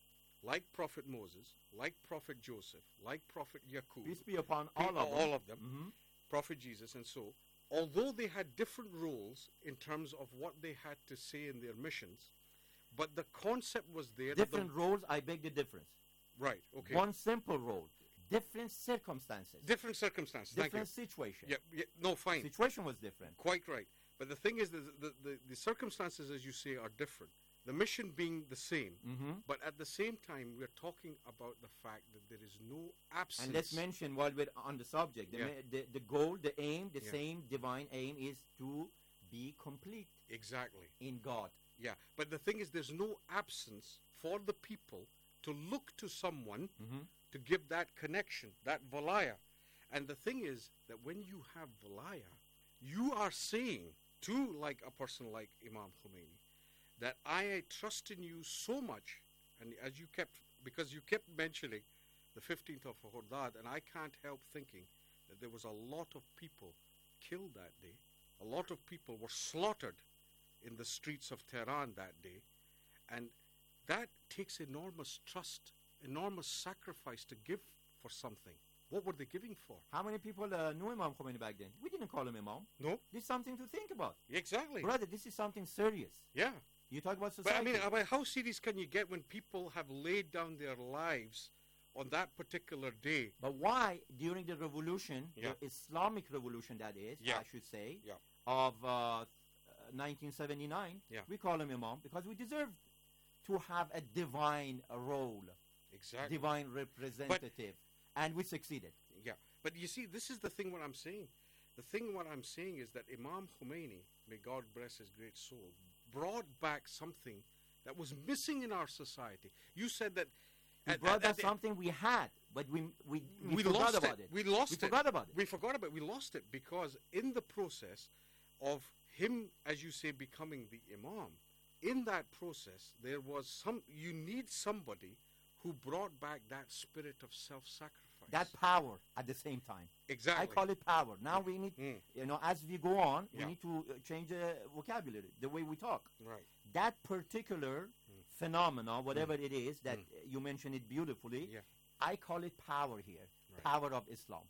S9: like Prophet Moses, like Prophet Joseph, like Prophet Yaqub,
S10: Peace be upon
S9: pe-
S10: all of them.
S9: all of them,
S10: Mhm.
S9: Prophet Jesus, and so, although they had different roles in terms of what they had to say in their missions, but the concept was there. that the-
S10: Different roles, I beg the difference.
S9: Right, okay.
S10: One simple role, different circumstances,
S9: Different circumstances, thank you.
S10: different situation.
S9: Yeah, yeah, no, fine.
S10: Situation was different.
S9: Quite right. But the thing is, that the, the, the circumstances, as you say, are different. The mission being the same,
S10: Mhm.
S9: but at the same time, we're talking about the fact that there is no absence.
S10: And let's mention while we're on the subject, the,
S9: Yeah.
S10: ma- the, the goal, the aim, the
S9: Yeah.
S10: same divine aim is to be complete
S9: Exactly.
S10: in God.
S9: Yeah. But the thing is, there's no absence for the people to look to someone
S10: Mhm.
S9: to give that connection, that valaya. And the thing is that when you have valaya, you are saying to like a person like Imam Khomeini, that I trust in you so much, and as you kept, because you kept mentioning the fifteenth of Hordad, and I can't help thinking that there was a lot of people killed that day. A lot of people were slaughtered in the streets of Tehran that day, and that takes enormous trust, enormous sacrifice to give for something. What were they giving for?
S10: How many people uh, knew Imam Khomeini back then? We didn't call him Imam.
S9: No.
S10: This is something to think about.
S9: Exactly.
S10: Brother, this is something serious.
S9: Yeah.
S10: You talk about
S9: But
S10: society.
S9: I mean, I mean, how serious can you get when people have laid down their lives on that particular day?
S10: But why, during the revolution,
S9: Yeah.
S10: the Islamic revolution that is,
S9: Yeah.
S10: I should say,
S9: Yeah.
S10: of uh, nineteen seventy-nine,
S9: Yeah.
S10: we call him Imam because we deserved to have a divine role,
S9: Exactly.
S10: divine representative, and we succeeded.
S9: Yeah. But you see, this is the thing what I'm saying. The thing what I'm saying is that Imam Khomeini, may God bless his great soul, brought back something that was missing in our society. You said that
S10: He
S9: at-
S10: brought
S9: at-
S10: back
S9: at the-
S10: something we had, but we we, we,
S9: we
S10: forgot
S9: lost
S10: about
S9: it.
S10: it.
S9: We lost
S10: we
S9: it.
S10: forgot about it.
S9: We forgot about it. We lost it because in the process of him, as you say, becoming the Imam, in that process, there was some, you need somebody who brought back that spirit of self-sacrifice.
S10: That power at the same time.
S9: Exactly.
S10: I call it power. Now we need,
S9: Mm.
S10: you know, as we go on,
S9: Yeah.
S10: we need to uh, change the vocabulary, the way we talk.
S9: Right.
S10: That particular phenomena, whatever it is, that uh, you mentioned it beautifully,
S9: Yeah.
S10: I call it power here.
S9: Right.
S10: Power of Islam.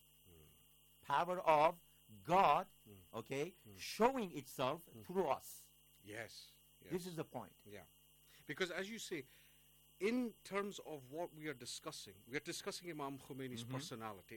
S10: Power of God, okay, showing itself through us.
S9: Yes. yes.
S10: This is the point.
S9: Yeah. Because as you say, in terms of what we are discussing, we are discussing Imam Khomeini's personality.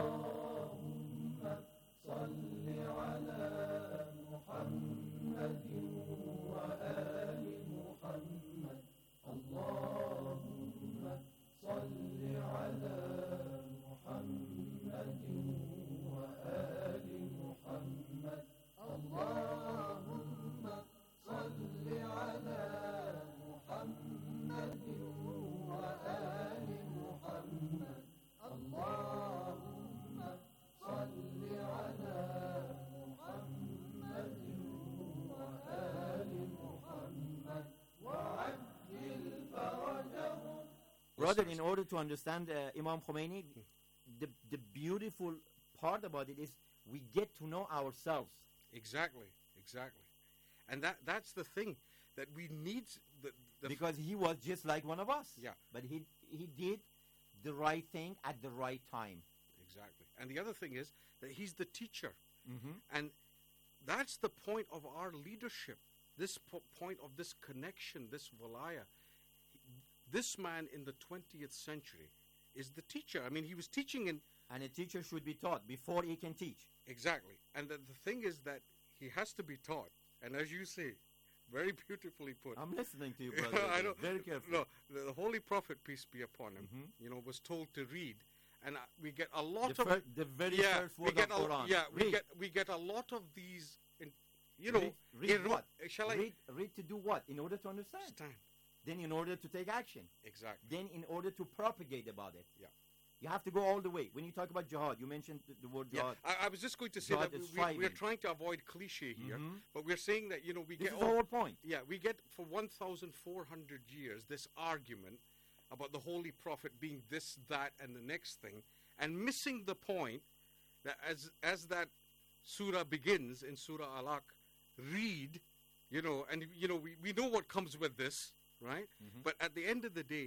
S10: Brother, in order to understand uh, Imam Khomeini, the, the beautiful part about it is we get to know ourselves.
S9: Exactly. Exactly. And that that's the thing that we need. The, the
S10: Because he was just like one of us.
S9: Yeah.
S10: But he, he did the right thing at the right time.
S9: Exactly. And the other thing is that he's the teacher.
S10: Mm-hmm.
S9: And that's the point of our leadership. This po- point of this connection, this valaya. This man in the twentieth century is the teacher. I mean, he was teaching in...
S10: And a teacher should be taught before he can teach.
S9: Exactly. And the, the thing is that he has to be taught. And as you say, very beautifully put.
S10: I'm listening to you, brother.
S9: I know.
S10: Very careful.
S9: No, the, the Holy Prophet, peace be upon him,
S10: Mhm.
S9: you know, was told to read. And uh, we get a lot
S10: The,
S9: of...
S10: fir- the very
S9: yeah,
S10: first
S9: we
S10: word
S9: get
S10: of
S9: a,
S10: Quran.
S9: Yeah, we
S10: read.
S9: get, we get a lot of these, in, you know...
S10: read, read
S9: in-
S10: what?
S9: Shall I...
S10: Read, read to do what? In order to understand.
S9: Stand.
S10: Then in order to take action.
S9: Exactly.
S10: Then in order to propagate about it.
S9: Yeah.
S10: You have to go all the way. When you talk about jihad, you mentioned the, the word
S9: Yeah,
S10: jihad.
S9: I, I was just going to say
S10: God
S9: that
S10: is
S9: we, we, we're
S10: striving.
S9: trying to avoid cliche here,
S10: Mhm.
S9: but we're saying that, you know, we
S10: This
S9: get...
S10: is the whole point.
S9: Yeah, we get for one thousand four hundred years this argument about the Holy Prophet being this, that, and the next thing, and missing the point that as as that surah begins in Surah Alaq, read, you know, and, you know, we, we know what comes with this, right?
S10: Mhm.
S9: But at the end of the day,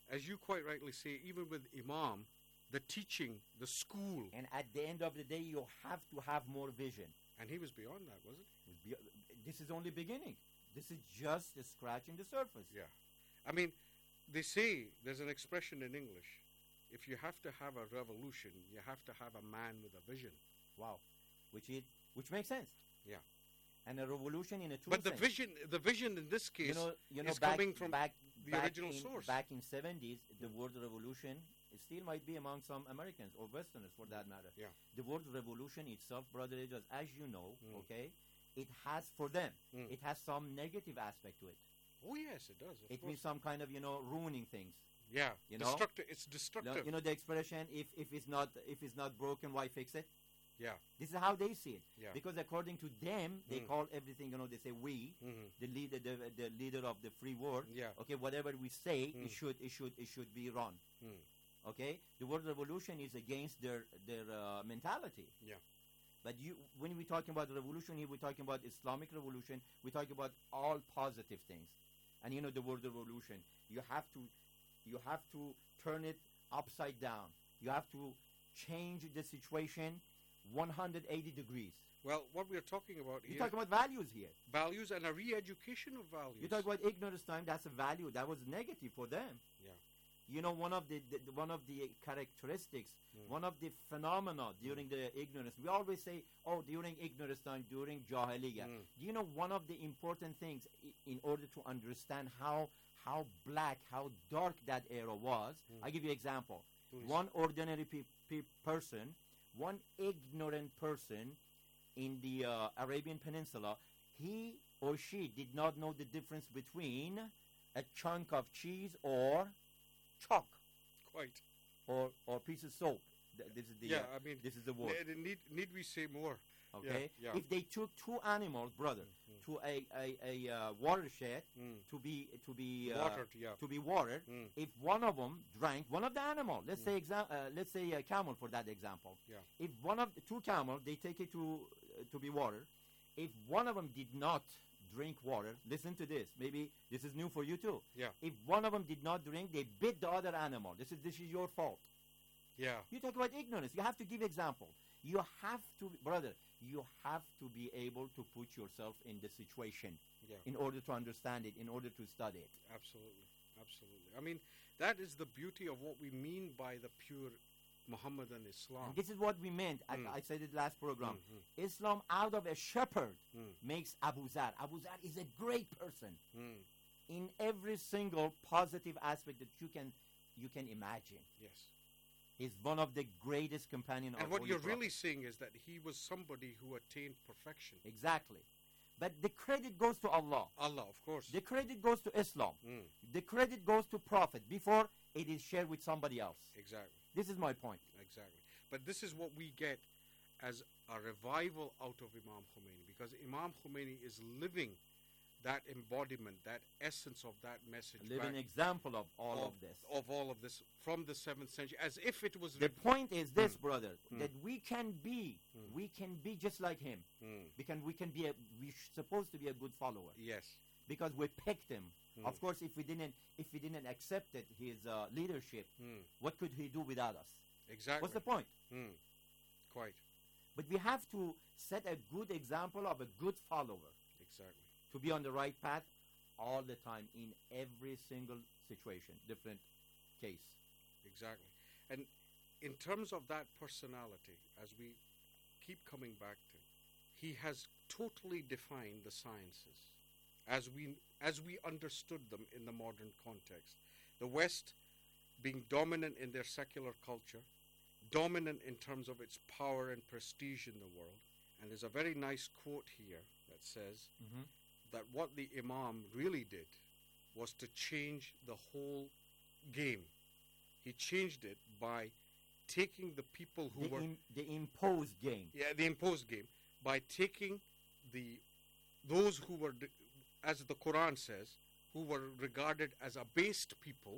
S9: as you quite rightly say, even with Imam, the teaching, the school.
S10: And at the end of the day, you have to have more vision.
S9: And he was beyond that, wasn't
S10: he? Was be- this is only beginning. This is just scratching the surface.
S9: Yeah. I mean, they say, there's an expression in English, if you have to have a revolution, you have to have a man with a vision.
S10: Wow. Which is, which makes sense.
S9: Yeah.
S10: And a revolution in a true
S9: But the
S10: sense.
S9: vision, the vision in this case
S10: you know, you know,
S9: is
S10: back,
S9: coming from
S10: back,
S9: the
S10: back
S9: original
S10: in,
S9: source.
S10: Back in seventies, the word revolution it still might be among some Americans or Westerners for that matter.
S9: Yeah.
S10: The word revolution itself, Brother Idris, as you know,
S9: Mm.
S10: okay, it has for them,
S9: Mm.
S10: it has some negative aspect to it.
S9: Oh yes, it does. Of
S10: It
S9: course.
S10: means some kind of, you know, ruining things.
S9: Yeah.
S10: You know,
S9: Destructive. It's
S10: You
S9: destructive.
S10: know, you know the expression, if if it's not if it's not broken, why fix it?
S9: Yeah.
S10: This is how they see it.
S9: Yeah.
S10: Because according to them, they
S9: Mm.
S10: call everything, you know, they say we,
S9: Mhm.
S10: the leader, the, the leader of the free world.
S9: Yeah.
S10: Okay, whatever we say,
S9: Mm.
S10: it should, it should, it should be run.
S9: Mm.
S10: Okay, the word revolution is against their their uh, mentality.
S9: Yeah.
S10: But you, when we're talking about revolution here, we're talking about Islamic revolution. We're talking about all positive things. And you know the word revolution, you have to, you have to turn it upside down. You have to change the situation one hundred eighty degrees.
S9: Well, what we are talking about
S10: You're
S9: here,
S10: talking about values here.
S9: values and a re-education of values.
S10: You talk about ignorance time. That's a value that was negative for them.
S9: Yeah.
S10: You know, one of the, the the- one of the characteristics,
S9: Mm.
S10: one of the phenomena during the ignorance. We always say, oh, during ignorance time, during Jahiliyyah.
S9: Mm.
S10: Do you know one of the important things I- in order to understand how how black, how dark that era was?
S9: Mm.
S10: I give you example.
S9: Please.
S10: One ordinary pe- pe- person, one ignorant person in the uh, Arabian Peninsula, he or she did not know the difference between a chunk of cheese or chalk
S9: Quite.
S10: or or piece of soap. Th- This is the
S9: Yeah,
S10: uh,
S9: I mean,
S10: this is the word.
S9: Need, need, need we say more?
S10: Okay,
S9: Yeah. yeah.
S10: if they took two animals, brother,
S9: Mm.
S10: to a a, a uh, watershed
S9: Mm.
S10: to be to be uh,
S9: Watered, yeah.
S10: to be watered,
S9: Mm.
S10: if one of them drank one of the animal, let's
S9: Mm.
S10: say exa- uh, let's say a camel for that example.
S9: Yeah.
S10: If one of the two camels they take it to uh, to be watered, if one of them did not drink water, listen to this. Maybe this is new for you too.
S9: Yeah.
S10: If one of them did not drink, they bit the other animal. This is this is your fault.
S9: Yeah.
S10: You talk about ignorance. You have to give example. You have to, brother, you have to be able to put yourself in the situation
S9: Yeah.
S10: in order to understand it, in order to study it.
S9: Absolutely. Absolutely. I mean, that is the beauty of what we mean by the pure Muhammadan Islam.
S10: And this is what we meant. I,
S9: Mm.
S10: I said it last program.
S9: Mhm.
S10: Islam out of a shepherd
S9: Mm.
S10: makes Abu Zar. Abu Zar is a great person
S9: Mm.
S10: in every single positive aspect that you can you can imagine.
S9: Yes.
S10: He's one of the greatest companion of
S9: And what
S10: Holy
S9: you're
S10: Prophet.
S9: really saying is that he was somebody who attained perfection.
S10: Exactly. But the credit goes to Allah.
S9: Allah, of course.
S10: The credit goes to Islam.
S9: Mm.
S10: The credit goes to Prophet before it is shared with somebody else.
S9: Exactly.
S10: This is my point.
S9: Exactly. But this is what we get as a revival out of Imam Khomeini, because Imam Khomeini is living that embodiment, that essence of that message.
S10: A living
S9: back
S10: example of all
S9: of,
S10: of this.
S9: Of all of this from the seventh century, as if it was.
S10: The
S9: re-
S10: point is this,
S9: Mm.
S10: brother,
S9: Mm.
S10: that we can be,
S9: Mm.
S10: we can be just like him.
S9: Mm.
S10: We can, we can be, a, we're supposed to be a good follower
S9: Yes.
S10: because we picked him.
S9: Mm.
S10: Of course, if we didn't, if we didn't accept it, his uh, leadership,
S9: Mm.
S10: what could he do without us?
S9: Exactly.
S10: What's the point?
S9: Mm. Quite.
S10: But we have to set a good example of a good follower
S9: Exactly.
S10: to be on the right path all the time in every single situation, different case.
S9: Exactly. And in terms of that personality, as we keep coming back to, he has totally defined the sciences as we as we understood them in the modern context. The West being dominant in their secular culture, dominant in terms of its power and prestige in the world. And there's a very nice quote here that says
S10: Mm-hmm.
S9: that what the Imam really did was to change the whole game. He changed it by taking the people who
S10: The,
S9: were
S10: im- the imposed game.
S9: yeah the imposed game by taking the those who were de- as the Quran says who were regarded as abased people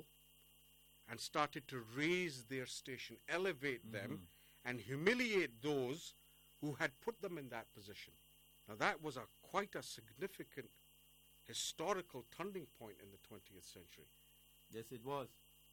S9: and started to raise their station, elevate them,
S10: Mhm.
S9: and humiliate those who had put them in that position. Now that was a quite a significant historical turning point in the twentieth century.
S10: Yes, it was.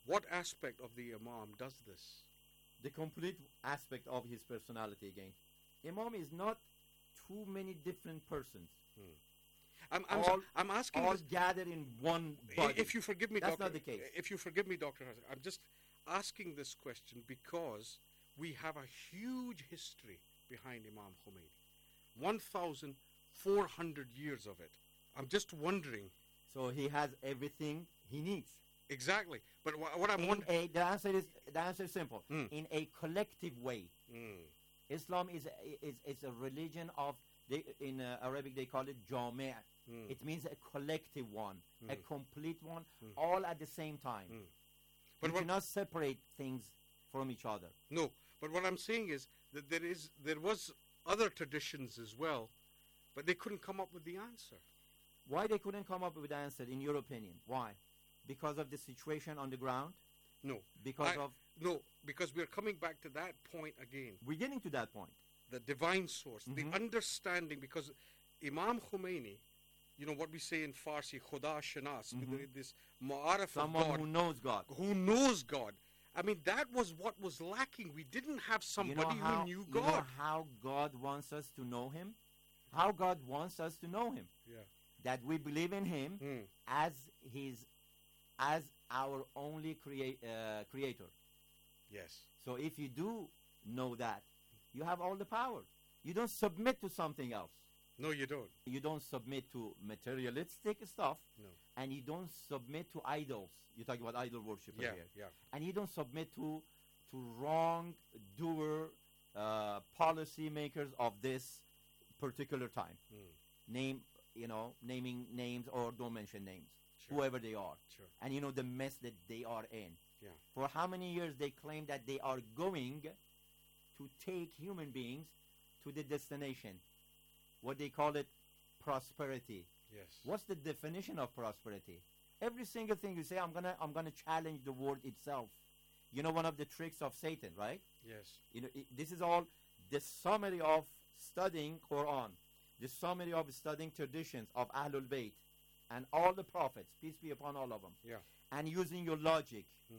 S9: What aspect of the Imam does this?
S10: The complete aspect of his personality again. Imam is not too many different persons.
S9: Hmm. I'm, I'm,
S10: all,
S9: I'm asking
S10: all
S9: this,
S10: gathered in one body.
S9: If you forgive me,
S10: that's
S9: Doctor,
S10: not the case.
S9: If you forgive me, Doctor Hassan, I'm just asking this question because we have a huge history behind Imam Khomeini. one thousand four hundred years of it. I'm just wondering.
S10: So he has everything he needs.
S9: Exactly. But wh- what I'm
S10: in
S9: wondering...
S10: A, the, answer is, the answer is simple.
S9: Mm.
S10: In a collective way.
S9: Mm.
S10: Islam is a, is, is a religion of, they, in uh, Arabic they call it jami'.
S9: Mm.
S10: It means a collective one,
S9: Mm.
S10: a complete one,
S9: Mm.
S10: all at the same time.
S9: Mm.
S10: But
S9: But
S10: you
S9: what,
S10: cannot separate things from each other.
S9: no, but what I'm saying is that there is there was other traditions as well, but they couldn't come up with the answer.
S10: Why they couldn't come up with the answer, in your opinion? Why? Because of the situation on the ground?
S9: No.
S10: Because
S9: I-
S10: of...
S9: No, because we're coming back to that point again.
S10: We're getting to that point.
S9: The divine source,
S10: Mhm.
S9: the understanding, because Imam Khomeini, you know what we say in Farsi, Khuda Shanas,
S10: Mhm.
S9: with this ma'arif of
S10: Someone
S9: God,
S10: who knows God.
S9: who knows God. I mean, that was what was lacking. We didn't have somebody
S10: you know how,
S9: who knew
S10: you
S9: God.
S10: know how God wants us to know Him? How God wants us to know Him?
S9: Yeah.
S10: That we believe in Him
S9: Hmm.
S10: as His, as our only crea- uh, Creator.
S9: Yes.
S10: So if you do know that, you have all the power. You don't submit to something else.
S9: No, you don't.
S10: You don't submit to materialistic stuff,
S9: No.
S10: and you don't submit to idols. You're talking about idol worship
S9: Yeah,
S10: here.
S9: yeah.
S10: And you don't submit to to wrong doer uh, policy makers of this particular time.
S9: Mm.
S10: Name, you know, naming names or don't mention names,
S9: Sure.
S10: whoever they are.
S9: Sure.
S10: And you know the mess that they are in.
S9: Yeah.
S10: For how many years they claim that they are going to take human beings to the destination, what they call it, prosperity.
S9: Yes.
S10: What's the definition of prosperity? Every single thing you say, I'm gonna, I'm gonna challenge the word itself. You know, one of the tricks of Satan, right?
S9: Yes.
S10: You know, it, this is all the summary of studying Quran, the summary of studying traditions of Ahlul Bayt, and all the prophets, peace be upon all of them.
S9: Yeah.
S10: And using your logic,
S9: Mm.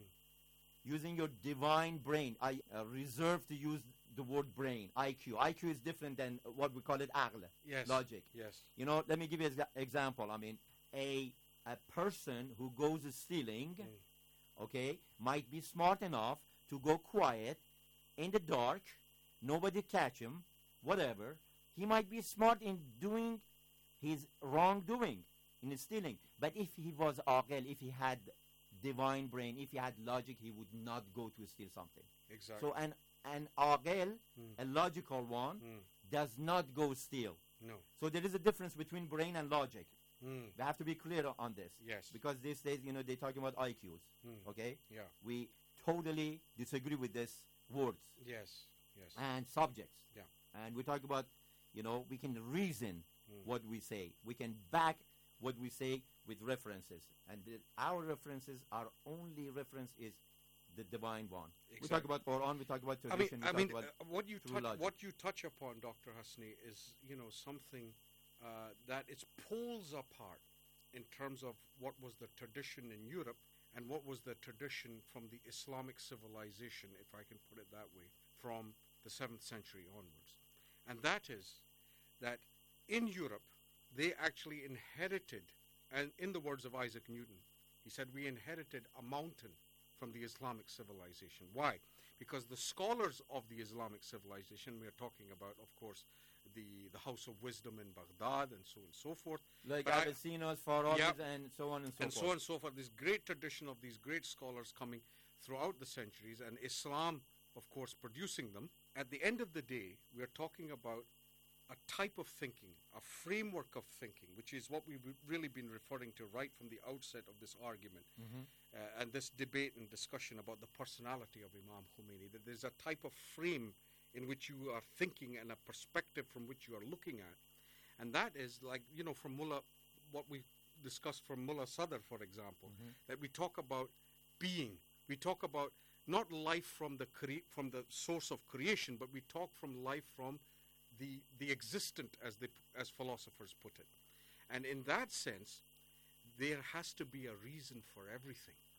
S10: using your divine brain. I uh, reserve to use the word brain, I Q. I Q is different than what we call it, aql,
S9: Yes.
S10: logic.
S9: Yes.
S10: You know, let me give you an example. I mean, a a person who goes stealing,
S9: Mm.
S10: okay, might be smart enough to go quiet in the dark, nobody catch him, whatever. He might be smart in doing his wrongdoing, in stealing. But if he was aql, if he had divine brain, if he had logic, he would not go to steal something.
S9: Exactly.
S10: So an an aql,
S9: Mm.
S10: a logical one,
S9: Mm.
S10: does not go steal.
S9: No.
S10: So there is a difference between brain and logic.
S9: Mm.
S10: We have to be clear on this.
S9: Yes.
S10: Because these days, you know, they're talking about I Qs.
S9: Mm.
S10: Okay?
S9: Yeah.
S10: We totally disagree with this words
S9: Yes. Yes.
S10: and subjects.
S9: Yeah.
S10: And we talk about, you know, we can reason
S9: Mm.
S10: what we say. We can back what we say with references. And the, our references, our only reference is the divine one. We talk
S9: Exactly.
S10: about Quran, we talk about
S9: I mean,
S10: tradition,
S9: I
S10: we
S9: mean,
S10: talk about
S9: uh, what you
S10: true
S9: touch,
S10: logic.
S9: what you touch upon, Doctor Hasni, is you know something uh, that it's poles apart in terms of what was the tradition in Europe and what was the tradition from the Islamic civilization, if I can put it that way, from the seventh century onwards, and that is that in Europe they actually inherited, and in the words of Isaac Newton, he said we inherited a mountain from the Islamic civilization. Why? Because the scholars of the Islamic civilization, we are talking about, of course, the, the House of Wisdom in Baghdad and so on and so forth.
S10: like
S9: But I-
S10: Abyssinos, Pharaohs,
S9: Yeah.
S10: and so on and so
S9: and
S10: forth.
S9: so on and so forth. This great tradition of these great scholars coming throughout the centuries, and Islam, of course, producing them. At the end of the day, we are talking about a type of thinking, a framework of thinking, which is what we've really been referring to right from the outset of this argument
S10: Mhm.
S9: uh, and this debate and discussion about the personality of Imam Khomeini, that there's a type of frame in which you are thinking and a perspective from which you are looking at. And that is like, you know, from Mullah, what we discussed from Mullah Sadr, for example,
S10: Mhm.
S9: that we talk about being. We talk about not life from the cre- from the source of creation, but we talk from life from the the existent, as they as philosophers put it. And in that sense, there has to be a reason for everything.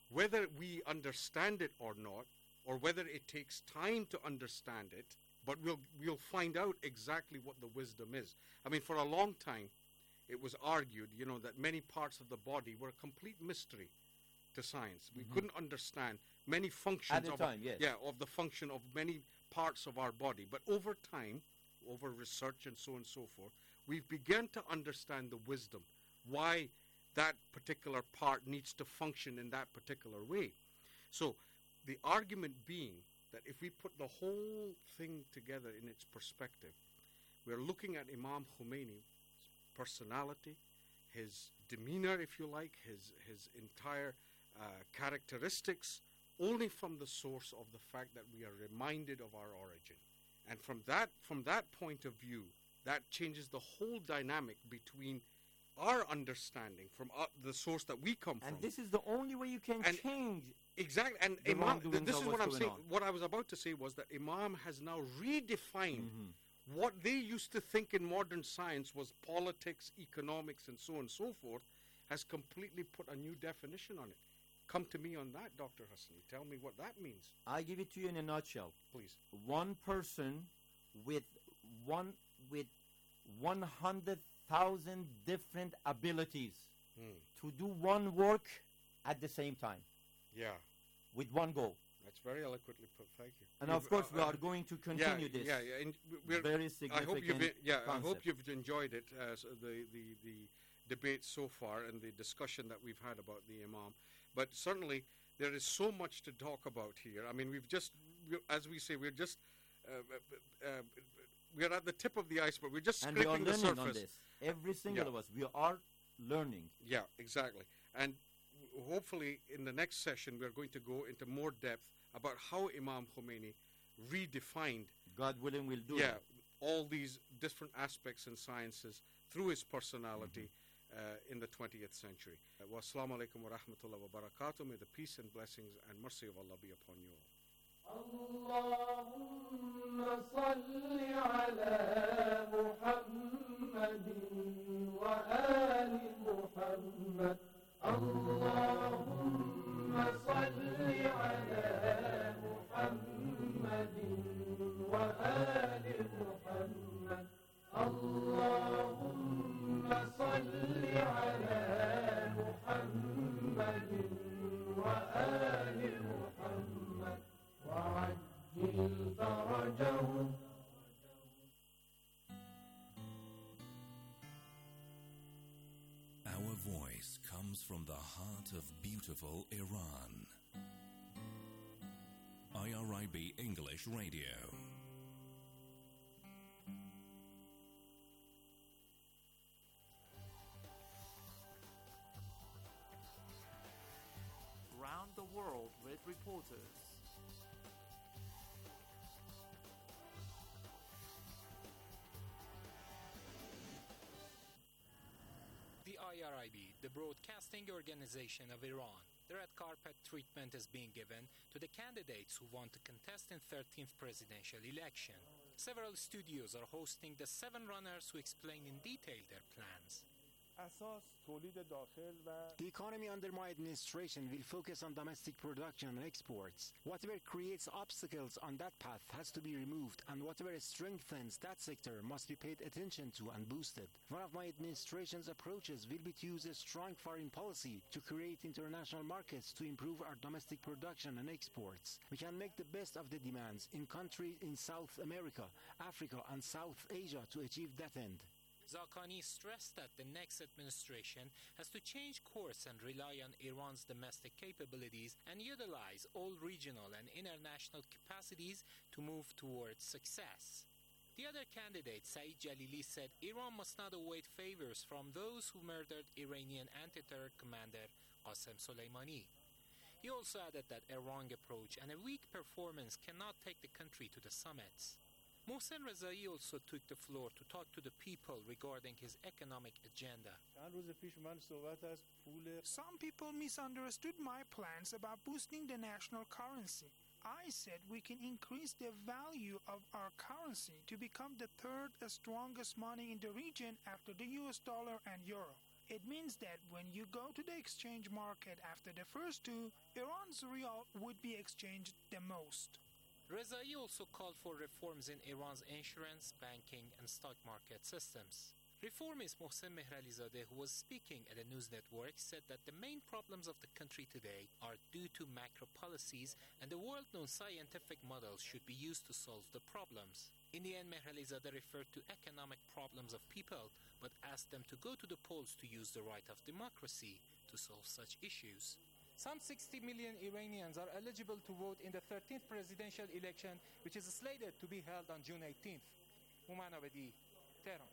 S9: whether we understand it or not, or whether it takes time to understand it, but we'll we'll find out exactly what the wisdom is. I mean, for a long time, it was argued, you know, that many parts of the body were a complete mystery to science. We mm-hmm. couldn't understand many functions
S10: At the
S9: of
S10: time, yes.
S9: yeah, of the function of many parts of our body. But over time, over research and so on and so forth, we've begun to understand the wisdom, why that particular part needs to function in that particular way. So the argument being that if we put the whole thing together in its perspective, we're looking at Imam Khomeini's personality, his demeanor, if you like, his, his entire uh, characteristics, only from the source of the fact that we are reminded of our origin. And from that, from that point of view, that changes the whole dynamic between our understanding from uh, the source that we come
S10: and
S9: from.
S10: And this is the only way you can
S9: and
S10: change.
S9: Exactly. And
S10: the
S9: Imam, th- this is what I'm saying.
S10: On.
S9: What I was about to say was that Imam has now redefined
S10: mm-hmm.
S9: what they used to think in modern science was politics, economics, and so on and so forth, has completely put a new definition on it. Come to me on that, Doctor Hasni. Tell me what that means.
S10: I give it to you in a nutshell.
S9: Please.
S10: One person with one with one hundred thousand different abilities
S9: hmm.
S10: to do one work at the same time.
S9: Yeah.
S10: With one goal.
S9: That's very eloquently put. Thank you.
S10: And
S9: you've,
S10: of course,
S9: uh,
S10: we are going to continue
S9: yeah,
S10: this.
S9: Yeah, yeah. And we're,
S10: very significant
S9: I hope you've, yeah,
S10: concept.
S9: I hope you've enjoyed it, uh, so the, the, the debate so far and the discussion that we've had about the Imam. But certainly, there is so much to talk about here. I mean, we've just, as we say, we're just, uh, uh, uh, we're at the tip of the iceberg. We're just
S10: and
S9: scraping
S10: we are
S9: the
S10: learning
S9: surface.
S10: On this. Every single
S9: yeah.
S10: of us, we are learning.
S9: Yeah, exactly. And w- hopefully, in the next session, we're going to go into more depth about how Imam Khomeini redefined,
S10: God willing, we'll do
S9: yeah,
S10: that.
S9: all these different aspects and sciences through his personality mm-hmm. uh, in the twentieth century. Uh, wa assalamu alaikum wa rahmatullahi wa barakatuh. May the peace and blessings and mercy of Allah be upon you all.
S11: اللهم صل على محمد وآل محمد اللهم صل على محمد وآل محمد اللهم صل على محمد وآل محمد وعجل فرجهم.
S12: Our voice comes from the heart of beautiful Iran. I R I B English Radio.
S13: Round the world with reporters.
S14: The I R I B, the broadcasting organization of Iran. The red carpet treatment is being given to the candidates who want to contest in thirteenth presidential election. Several studios are hosting the seven runners who explain in detail their plans.
S15: The economy under my administration will focus on domestic production and exports. Whatever creates obstacles on that path has to be removed, and whatever strengthens that sector must be paid attention to and boosted. One of my administration's approaches will be to use a strong foreign policy to create international markets to improve our domestic production and exports. We can make the best of the demands in countries in South America, Africa, and South Asia to achieve that end.
S14: Zaghani stressed that the next administration has to change course and rely on Iran's domestic capabilities and utilize all regional and international capacities to move towards success. The other candidate, Saeed Jalili, said Iran must not await favors from those who murdered Iranian anti-terror commander Qasem Soleimani. He also added that a wrong approach and a weak performance cannot take the country to the summits. Mohsen Rezai also took the floor to talk to the people regarding his economic agenda.
S16: Some people misunderstood my plans about boosting the national currency. I said we can increase the value of our currency to become the third strongest money in the region after the U S dollar and euro. It means that when you go to the exchange market after the first two, Iran's rial would be exchanged the most.
S14: Rezai also called for reforms in Iran's insurance, banking, and stock market systems. Reformist Mohsen Mehralizadeh, who was speaking at a news network, said that the main problems of the country today are due to macro policies, and the world-known scientific models should be used to solve the problems. In the end, Mehralizadeh referred to economic problems of people, but asked them to go to the polls to use the right of democracy to solve such issues. Some sixty million Iranians are eligible to vote in the thirteenth presidential election, which is slated to be held on June eighteenth. Human Abedi, Tehran.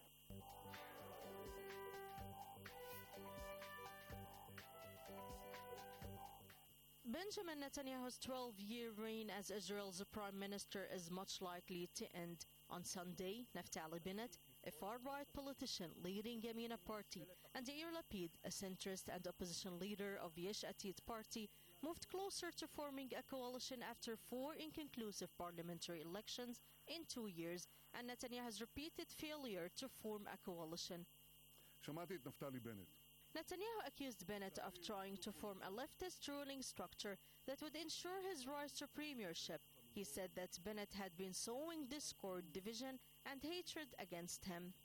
S17: Benjamin Netanyahu's twelve-year reign as Israel's prime minister is much likely to end. On Sunday, Naftali Bennett, a far-right politician leading Yamina Party, and Yair Lapid, a centrist and opposition leader of Yesh Atid Party, moved closer to forming a coalition after four inconclusive parliamentary elections in two years, and Netanyahu's repeated failure to form a coalition.
S18: שמעתי את נפתלי בנט.
S17: Netanyahu accused Bennett of trying to form a leftist ruling structure that would ensure his rise to premiership. He said that Bennett had been sowing discord, division, and hatred against him.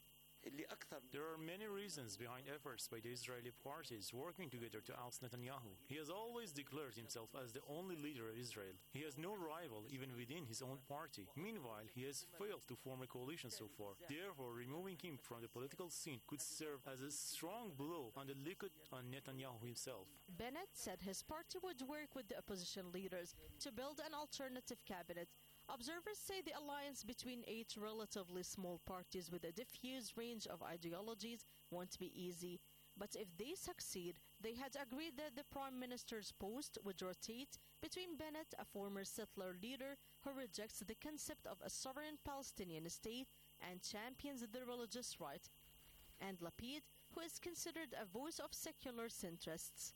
S19: There are many reasons behind efforts by the Israeli parties working together to oust Netanyahu. He has always declared himself as the only leader of Israel. He has no rival even within his own party. Meanwhile, he has failed to form a coalition so far. Therefore, removing him from the political scene could serve as a strong blow on the liquid on Netanyahu himself.
S17: Bennett said his party would work with the opposition leaders to build an alternative cabinet. Observers say the alliance between eight relatively small parties with a diffuse range of ideologies won't be easy. But if they succeed, they had agreed that the prime minister's post would rotate between Bennett, a former settler leader who rejects the concept of a sovereign Palestinian state and champions the religious right, and Lapid, who is considered a voice of secular centrists.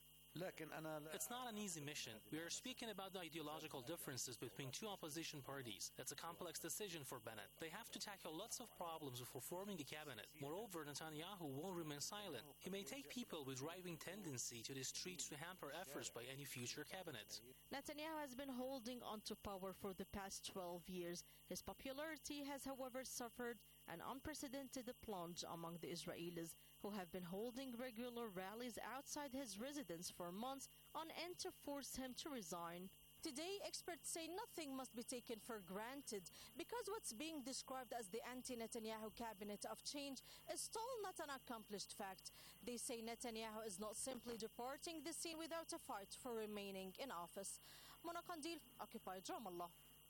S20: It's not an easy mission. We are speaking about the ideological differences between two opposition parties. That's a complex decision for Bennett. They have to tackle lots of problems before forming a cabinet. Moreover, Netanyahu won't remain silent. He may take people with right-wing tendency to the streets to hamper efforts by any future cabinet.
S17: Netanyahu has been holding on to power for the past twelve years. His popularity has, however, suffered an unprecedented plunge among the Israelis, who have been holding regular rallies outside his residence for months on end to force him to resign. Today, experts say nothing must be taken for granted because what's being described as the anti-Netanyahu cabinet of change is still not an accomplished fact. They say Netanyahu is not simply departing the scene without a fight for remaining in office. Mona Kandil, Occupied Ramallah.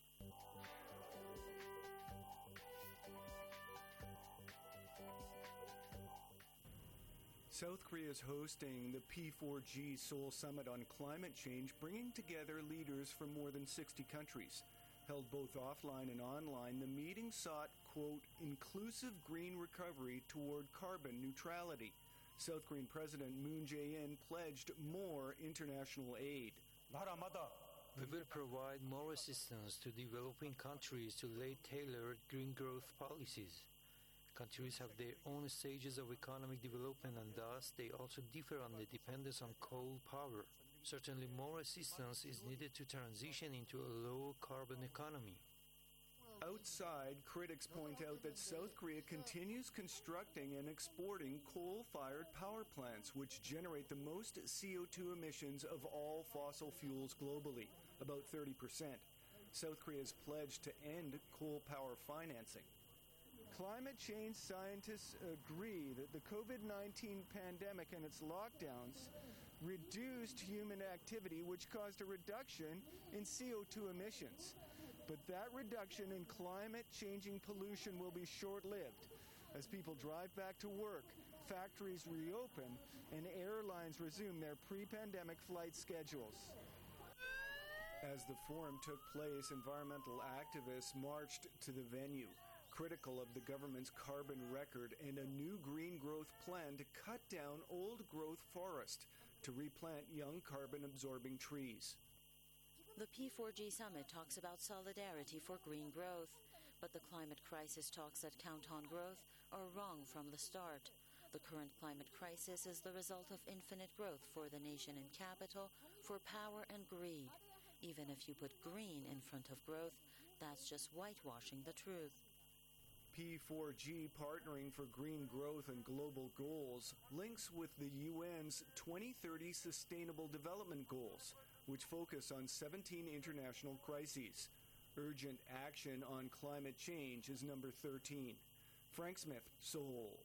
S21: South Korea is hosting the P four G Seoul Summit on Climate Change, bringing together leaders from more than sixty countries. Held both offline and online, the meeting sought, quote, inclusive green recovery toward carbon neutrality. South Korean President Moon Jae-in pledged more international aid.
S22: We will provide more assistance to developing countries to lay tailored green growth policies. Countries have their own stages of economic development, and thus they also differ on the dependence on coal power. Certainly more assistance is needed to transition into a low-carbon economy.
S21: Outside, critics point out that South Korea continues constructing and exporting coal-fired power plants, which generate the most C O two emissions of all fossil fuels globally, about thirty percent. South Korea has pledged to end coal power financing. Climate change scientists agree that the COVID nineteen pandemic and its lockdowns reduced human activity, which caused a reduction in C O two emissions. But that reduction in climate-changing pollution will be short-lived as people drive back to work, factories reopen, and airlines resume their pre-pandemic flight schedules. As the forum took place, environmental activists marched to the venue, critical of the government's carbon record and a new green growth plan to cut down old-growth forest to replant young carbon-absorbing trees.
S23: The P four G summit talks about solidarity for green growth, but the climate crisis talks that count on growth are wrong from the start. The current climate crisis is the result of infinite growth for the nation and capital, for power and greed. Even if you put green in front of growth, that's just whitewashing the truth.
S21: P four G, partnering for green growth and global goals, links with the U N's twenty thirty Sustainable Development Goals, which focus on seventeen international crises. Urgent action on climate change is number thirteen. Frank Smith, Seoul.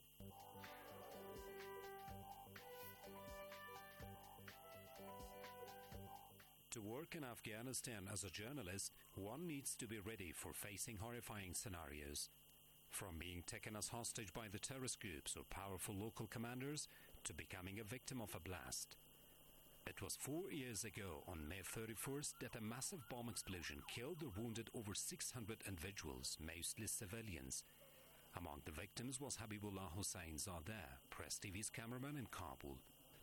S1: To work in Afghanistan as a journalist, one needs to be ready for facing horrifying scenarios. From being taken as hostage by the terrorist groups or powerful local commanders to becoming a victim of a blast. It was four years ago, on May thirty-first, that a massive bomb explosion killed or wounded over six hundred individuals, mostly civilians. Among the victims was Habibullah Hussain Zadeh, Press T V's cameraman in Kabul.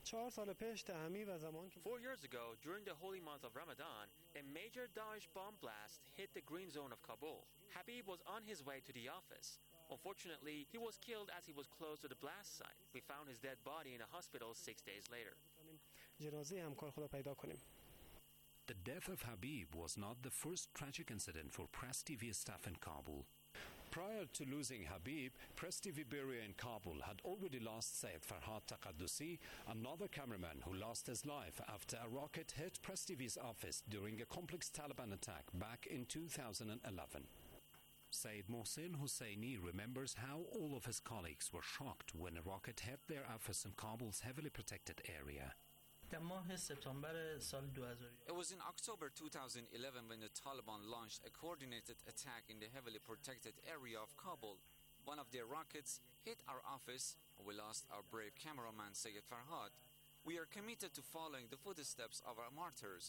S2: Four years ago, during the holy month of Ramadan, a major Daesh bomb blast hit the green zone of Kabul. Habib was on his way to the office. Unfortunately, he was killed as he was close to the blast site. We found his dead body in a hospital six days later.
S1: The death of Habib was not the first tragic incident for Press T V staff in Kabul. Prior to losing Habib, Press T V bureau in Kabul had already lost Syed Farhad Taqaddusi, another cameraman who lost his life after a rocket hit Press T V's office during a complex Taliban attack back in two thousand eleven. Syed Mohsin Husseini remembers how all of his colleagues were shocked when a rocket hit their office in Kabul's heavily protected area.
S3: It was in October two thousand eleven when the Taliban launched a coordinated attack in the heavily protected area of Kabul. One of their rockets hit our office, and we lost our brave cameraman Syed Farhad. We are committed to following the footsteps of our martyrs.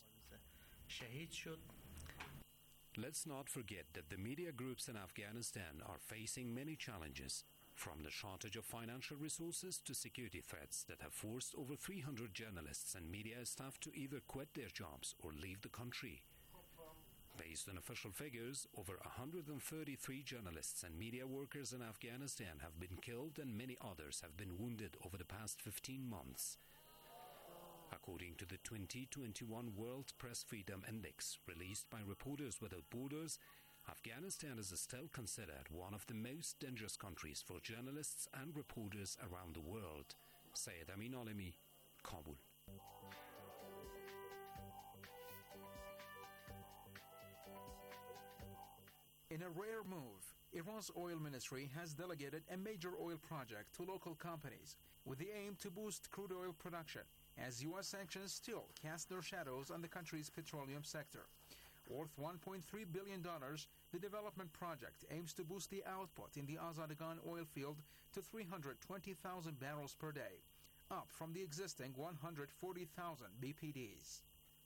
S1: Let's not forget that the media groups in Afghanistan are facing many challenges, from the shortage of financial resources to security threats that have forced over three hundred journalists and media staff to either quit their jobs or leave the country. Based on official figures, over one hundred thirty-three journalists and media workers in Afghanistan have been killed and many others have been wounded over the past fifteen months. According to the twenty twenty-one World Press Freedom Index, released by Reporters Without Borders, Afghanistan is still considered one of the most dangerous countries for journalists and reporters around the world. Syed Amin Alemi, Kabul.
S24: In a rare move, Iran's oil ministry has delegated a major oil project to local companies with the aim to boost crude oil production, as U S sanctions still cast their shadows on the country's petroleum sector. Worth one point three billion dollars, the development project aims to boost the output in the Azadegan oil field to three hundred twenty thousand barrels per day, up from the existing one hundred forty thousand B P Ds.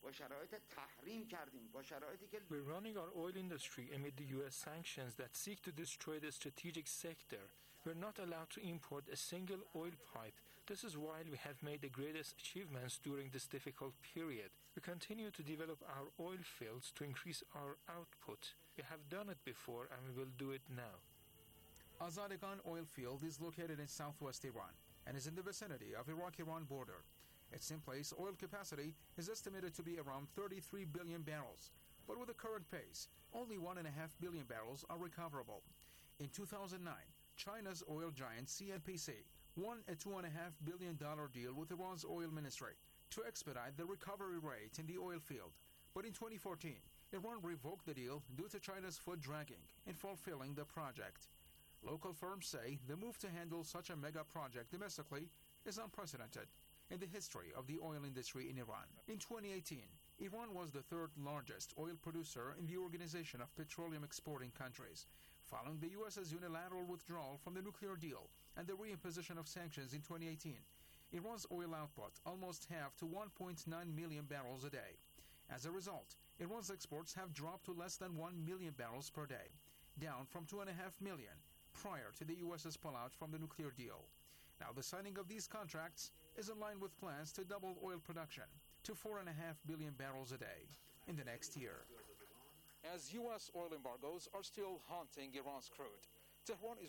S25: We're running our oil industry amid the U S sanctions that seek to destroy the strategic sector. We're not allowed to import a single oil pipe. This is why we have made the greatest achievements during this difficult period. We continue to develop our oil fields to increase our output. We have done it before and we will do it now.
S24: Azadegan oil field is located in southwest Iran and is in the vicinity of Iraq-Iran border. Its in-place oil capacity is estimated to be around thirty-three billion barrels, but with the current pace, only one point five billion barrels are recoverable. In two thousand nine, China's oil giant C N P C won a two point five billion dollars deal with Iran's oil ministry to expedite the recovery rate in the oil field. But in twenty fourteen, Iran revoked the deal due to China's foot dragging in fulfilling the project. Local firms say the move to handle such a mega project domestically is unprecedented in the history of the oil industry in Iran. In twenty eighteen, Iran was the third largest oil producer in the Organization of Petroleum Exporting Countries, following the U S's unilateral withdrawal from the nuclear deal and the reimposition of sanctions in twenty eighteen. Iran's oil output almost halved to one point nine million barrels a day. As a result, Iran's exports have dropped to less than one million barrels per day, down from two point five million prior to the U S's pullout from the nuclear deal. Now, the signing of these contracts is in line with plans to double oil production to four point five billion barrels a day in the next year. As U S oil embargoes are still haunting Iran's crude, Tehran is